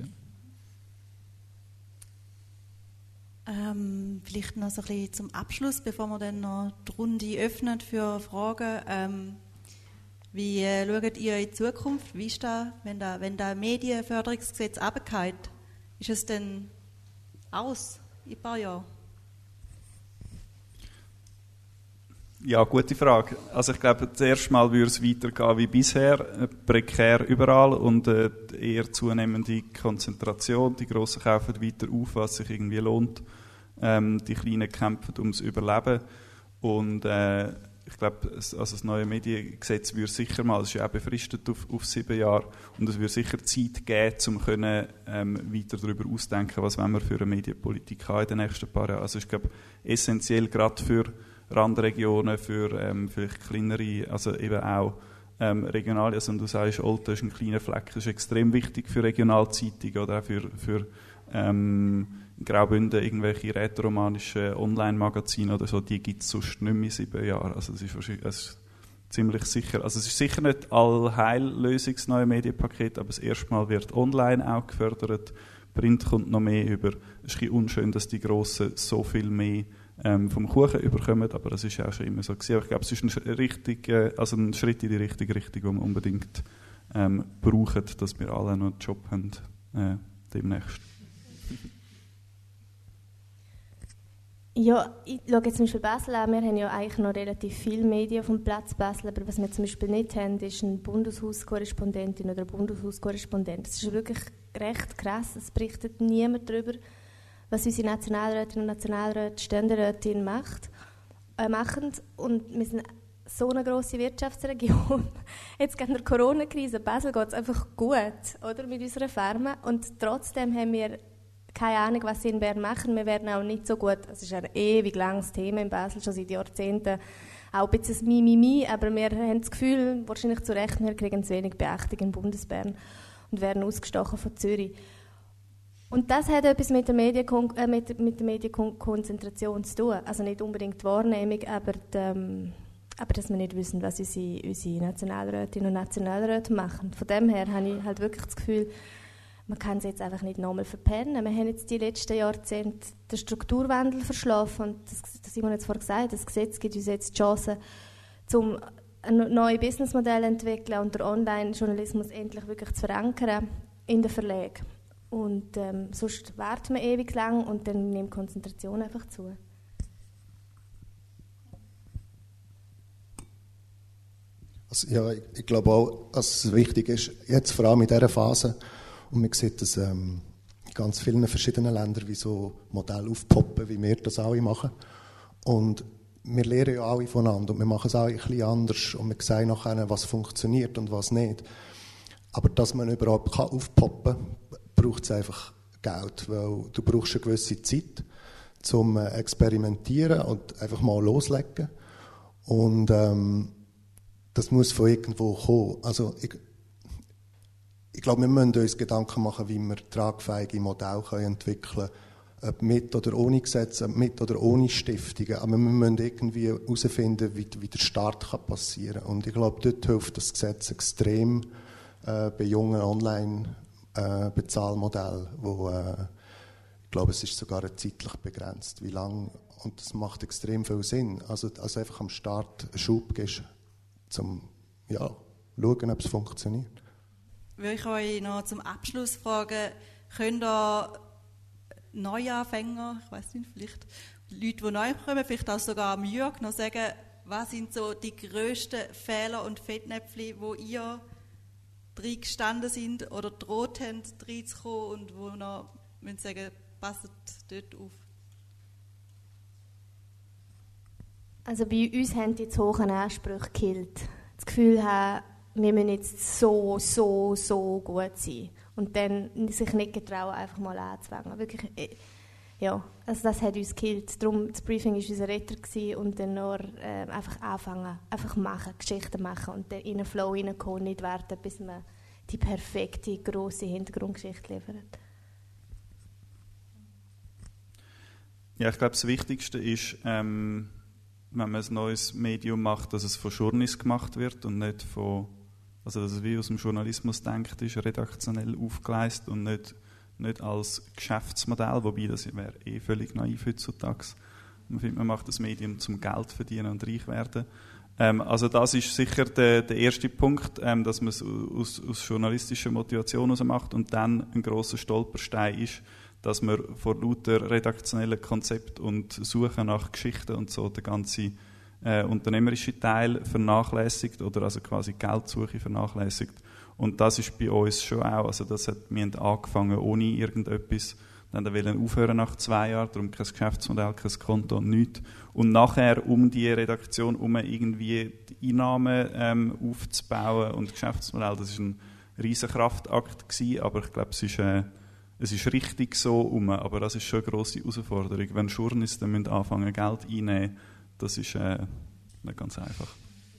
Ähm, vielleicht noch so ein bisschen zum Abschluss, bevor wir dann noch die Runde öffnen für Fragen. Ähm, wie äh, schaut ihr in die Zukunft? Wie ist das, wenn das, wenn das Medienförderungsgesetz runterfällt? Ist es dann aus in ein paar Jahren? Ja, gute Frage. Also ich glaube, das erste Mal würde es weitergehen wie bisher, prekär überall und äh, die eher zunehmende Konzentration. Die Grossen kaufen weiter auf, was sich irgendwie lohnt. Ähm, die Kleinen kämpfen ums Überleben. Und äh, ich glaube, also das neue Mediengesetz würde sicher mal, es ist ja auch befristet auf, auf sieben Jahre, und es würde sicher Zeit geben, um können, ähm, weiter darüber auszudenken, was wollen wir für eine Medienpolitik haben in den nächsten paar Jahren. Also ich glaube, essentiell gerade für Randregionen, für ähm, vielleicht kleinere, also eben auch ähm, regionale, also du sagst, Olten ist ein kleiner Fleck, das ist extrem wichtig für Regionalzeitungen oder auch für, für ähm, Graubünden irgendwelche rätoromanischen Online-Magazine oder so, die gibt es sonst nicht mehr in sieben Jahren. Also das ist wahrscheinlich das ist ziemlich sicher, also es ist sicher nicht Allheillösung, das neue Medienpaket, aber das erste Mal wird online auch gefördert, Print kommt noch mehr über. Es ist ein bisschen unschön, dass die Grossen so viel mehr ähm, vom Kuchen überkommen, aber das ist ja auch schon immer so gewesen. Aber ich glaube, es ist ein, richtig, äh, also ein Schritt in die richtige Richtung, den wir unbedingt ähm, brauchen, dass wir alle noch einen Job haben äh, demnächst. Ja, ich schaue jetzt zum Beispiel Basel an. Wir haben ja eigentlich noch relativ viele Medien vom Platz Basel, aber was wir zum Beispiel nicht haben, ist eine Bundeshauskorrespondentin oder ein Bundeshauskorrespondent. Das ist wirklich recht krass, es berichtet niemand darüber, was unsere Nationalrätinnen und Nationalräte, Ständerätinnen macht, äh, machen. Und wir sind so eine grosse Wirtschaftsregion. Jetzt geht in der Corona-Krise, Basel geht es einfach gut, oder, mit unserer Firma. Und trotzdem haben wir keine Ahnung, was sie in Bern machen. Wir werden auch nicht so gut, es ist ein ewig langes Thema in Basel, schon seit Jahrzehnten, auch ein bisschen ein Mimimi, aber wir haben das Gefühl, wahrscheinlich zu Recht, wir kriegen zu wenig Beachtung in Bundesbern und werden ausgestochen von Zürich. Und das hat etwas mit der, Medienkon- äh, mit, mit der Medienkonzentration zu tun. Also nicht unbedingt die Wahrnehmung, aber, die, ähm, aber dass wir nicht wissen, was unsere, unsere Nationalrätinnen und Nationalräte machen. Von dem her habe ich halt wirklich das Gefühl, man kann es jetzt einfach nicht nochmal verpennen. Wir haben jetzt die letzten Jahrzehnte den Strukturwandel verschlafen. Und das, das Simon hat es vorhin gesagt, das Gesetz gibt uns jetzt die Chance, um ein neues Businessmodell zu entwickeln und den Online-Journalismus endlich wirklich zu verankern in den Verlagen. Und ähm, sonst warten wir ewig lang und dann nimmt die Konzentration einfach zu. Also, ja, ich, ich glaube auch, dass es wichtig ist, jetzt vor allem in dieser Phase, und man sieht das ähm, in ganz vielen verschiedenen Ländern, wie so Modelle aufpoppen, wie wir das alle machen. Und wir lernen ja alle voneinander und wir machen es auch ein bisschen anders und wir sehen nachher, was funktioniert und was nicht. Aber dass man überhaupt kann aufpoppen kann, braucht es einfach Geld, weil du brauchst eine gewisse Zeit zum äh, Experimentieren und einfach mal loslegen. Und ähm, das muss von irgendwo kommen. Also ich, ich glaube, wir müssen uns Gedanken machen, wie wir tragfähige Modelle entwickeln können, ob mit oder ohne Gesetze, mit oder ohne Stiftungen. Aber wir müssen irgendwie herausfinden, wie, wie der Start kann passieren kann. Und ich glaube, dort hilft das Gesetz extrem äh, bei jungen Online-Bezahlmodellen, äh, wo äh, ich glaube, es ist sogar zeitlich begrenzt, wie lang. Und das macht extrem viel Sinn. Also, also einfach am Start einen Schub gibst, zum, ja, schauen, ob es funktioniert. Würde ich euch noch zum Abschluss fragen, könnt ihr Neuanfänger, ich weiß nicht, vielleicht Leute, die neu kommen, vielleicht auch sogar am Jürg, noch sagen, was sind so die grössten Fehler und Fettnäpfchen, wo ihr drin gestanden sind oder droht habt, reinzukommen und wo noch müsst sagen, passt dort auf? Also bei uns haben die zu hohen Ansprüche gekillt. Das Gefühl haben, wir müssen jetzt so, so, so gut sein. Und dann sich nicht getrauen, einfach mal anzufangen. Wirklich, ja, also das hat uns gekillt. Darum, das Briefing war unser Retter gewesen und dann nur äh, einfach anfangen, einfach machen, Geschichten machen und dann in einen Flow reinkommen, nicht warten, bis man die perfekte, grosse Hintergrundgeschichte liefert. Ja, ich glaube, das Wichtigste ist, ähm, wenn man ein neues Medium macht, dass es von Journalisten gemacht wird und nicht von, also dass es wie aus dem Journalismus denkt ist, redaktionell aufgeleistet und nicht, nicht als Geschäftsmodell, wobei das wäre eh völlig naiv heutzutage. Man findet, man macht das Medium zum Geld verdienen und reich werden. Ähm, also das ist sicher der, der erste Punkt, ähm, dass man es aus, aus journalistischer Motivation heraus macht und dann ein grosser Stolperstein ist, dass man vor lauter redaktionellen Konzept und Suche nach Geschichten und so den ganzen äh, unternehmerische Teil vernachlässigt oder also quasi Geldsuche vernachlässigt. Und das ist bei uns schon auch, also das hat, wir haben angefangen ohne irgendetwas, dann wollen aufhören nach zwei Jahren, darum kein Geschäftsmodell, kein Konto und nichts. Und nachher um die Redaktion, um irgendwie die Einnahmen ähm, aufzubauen und Geschäftsmodell, das ist ein riesen Kraftakt gewesen, aber ich glaube, es ist äh, Es ist richtig so um, aber das ist schon eine grosse Herausforderung. Wenn Journalisten müssen anfangen, Geld einnehmen, das ist äh, nicht ganz einfach.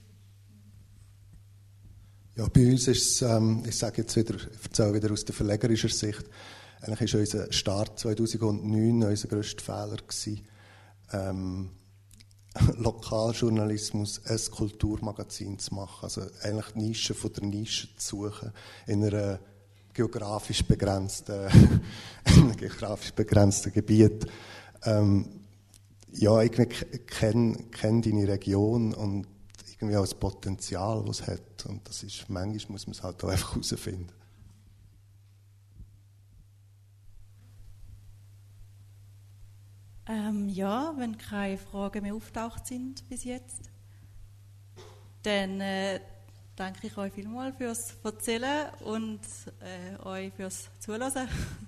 Ja, bei uns ist es, ähm, ich sage jetzt wieder, ich erzähle wieder aus der verlegerischen Sicht, eigentlich war unser Start zweitausendneun unser grösster Fehler gewesen, ähm, Lokaljournalismus, ein Kulturmagazin zu machen, also eigentlich die Nische von der Nische zu suchen, in einer geografisch begrenzten, geografisch begrenzten Gebiet. Ähm, ja, ich kenne kenn deine Region und irgendwie auch das Potenzial, das es hat. Und das ist, manchmal muss man es halt auch einfach herausfinden. Ähm, ja, wenn keine Fragen mehr auftaucht sind bis jetzt, dann äh, danke ich euch vielmals fürs Erzählen und äh, euch fürs Zuhören.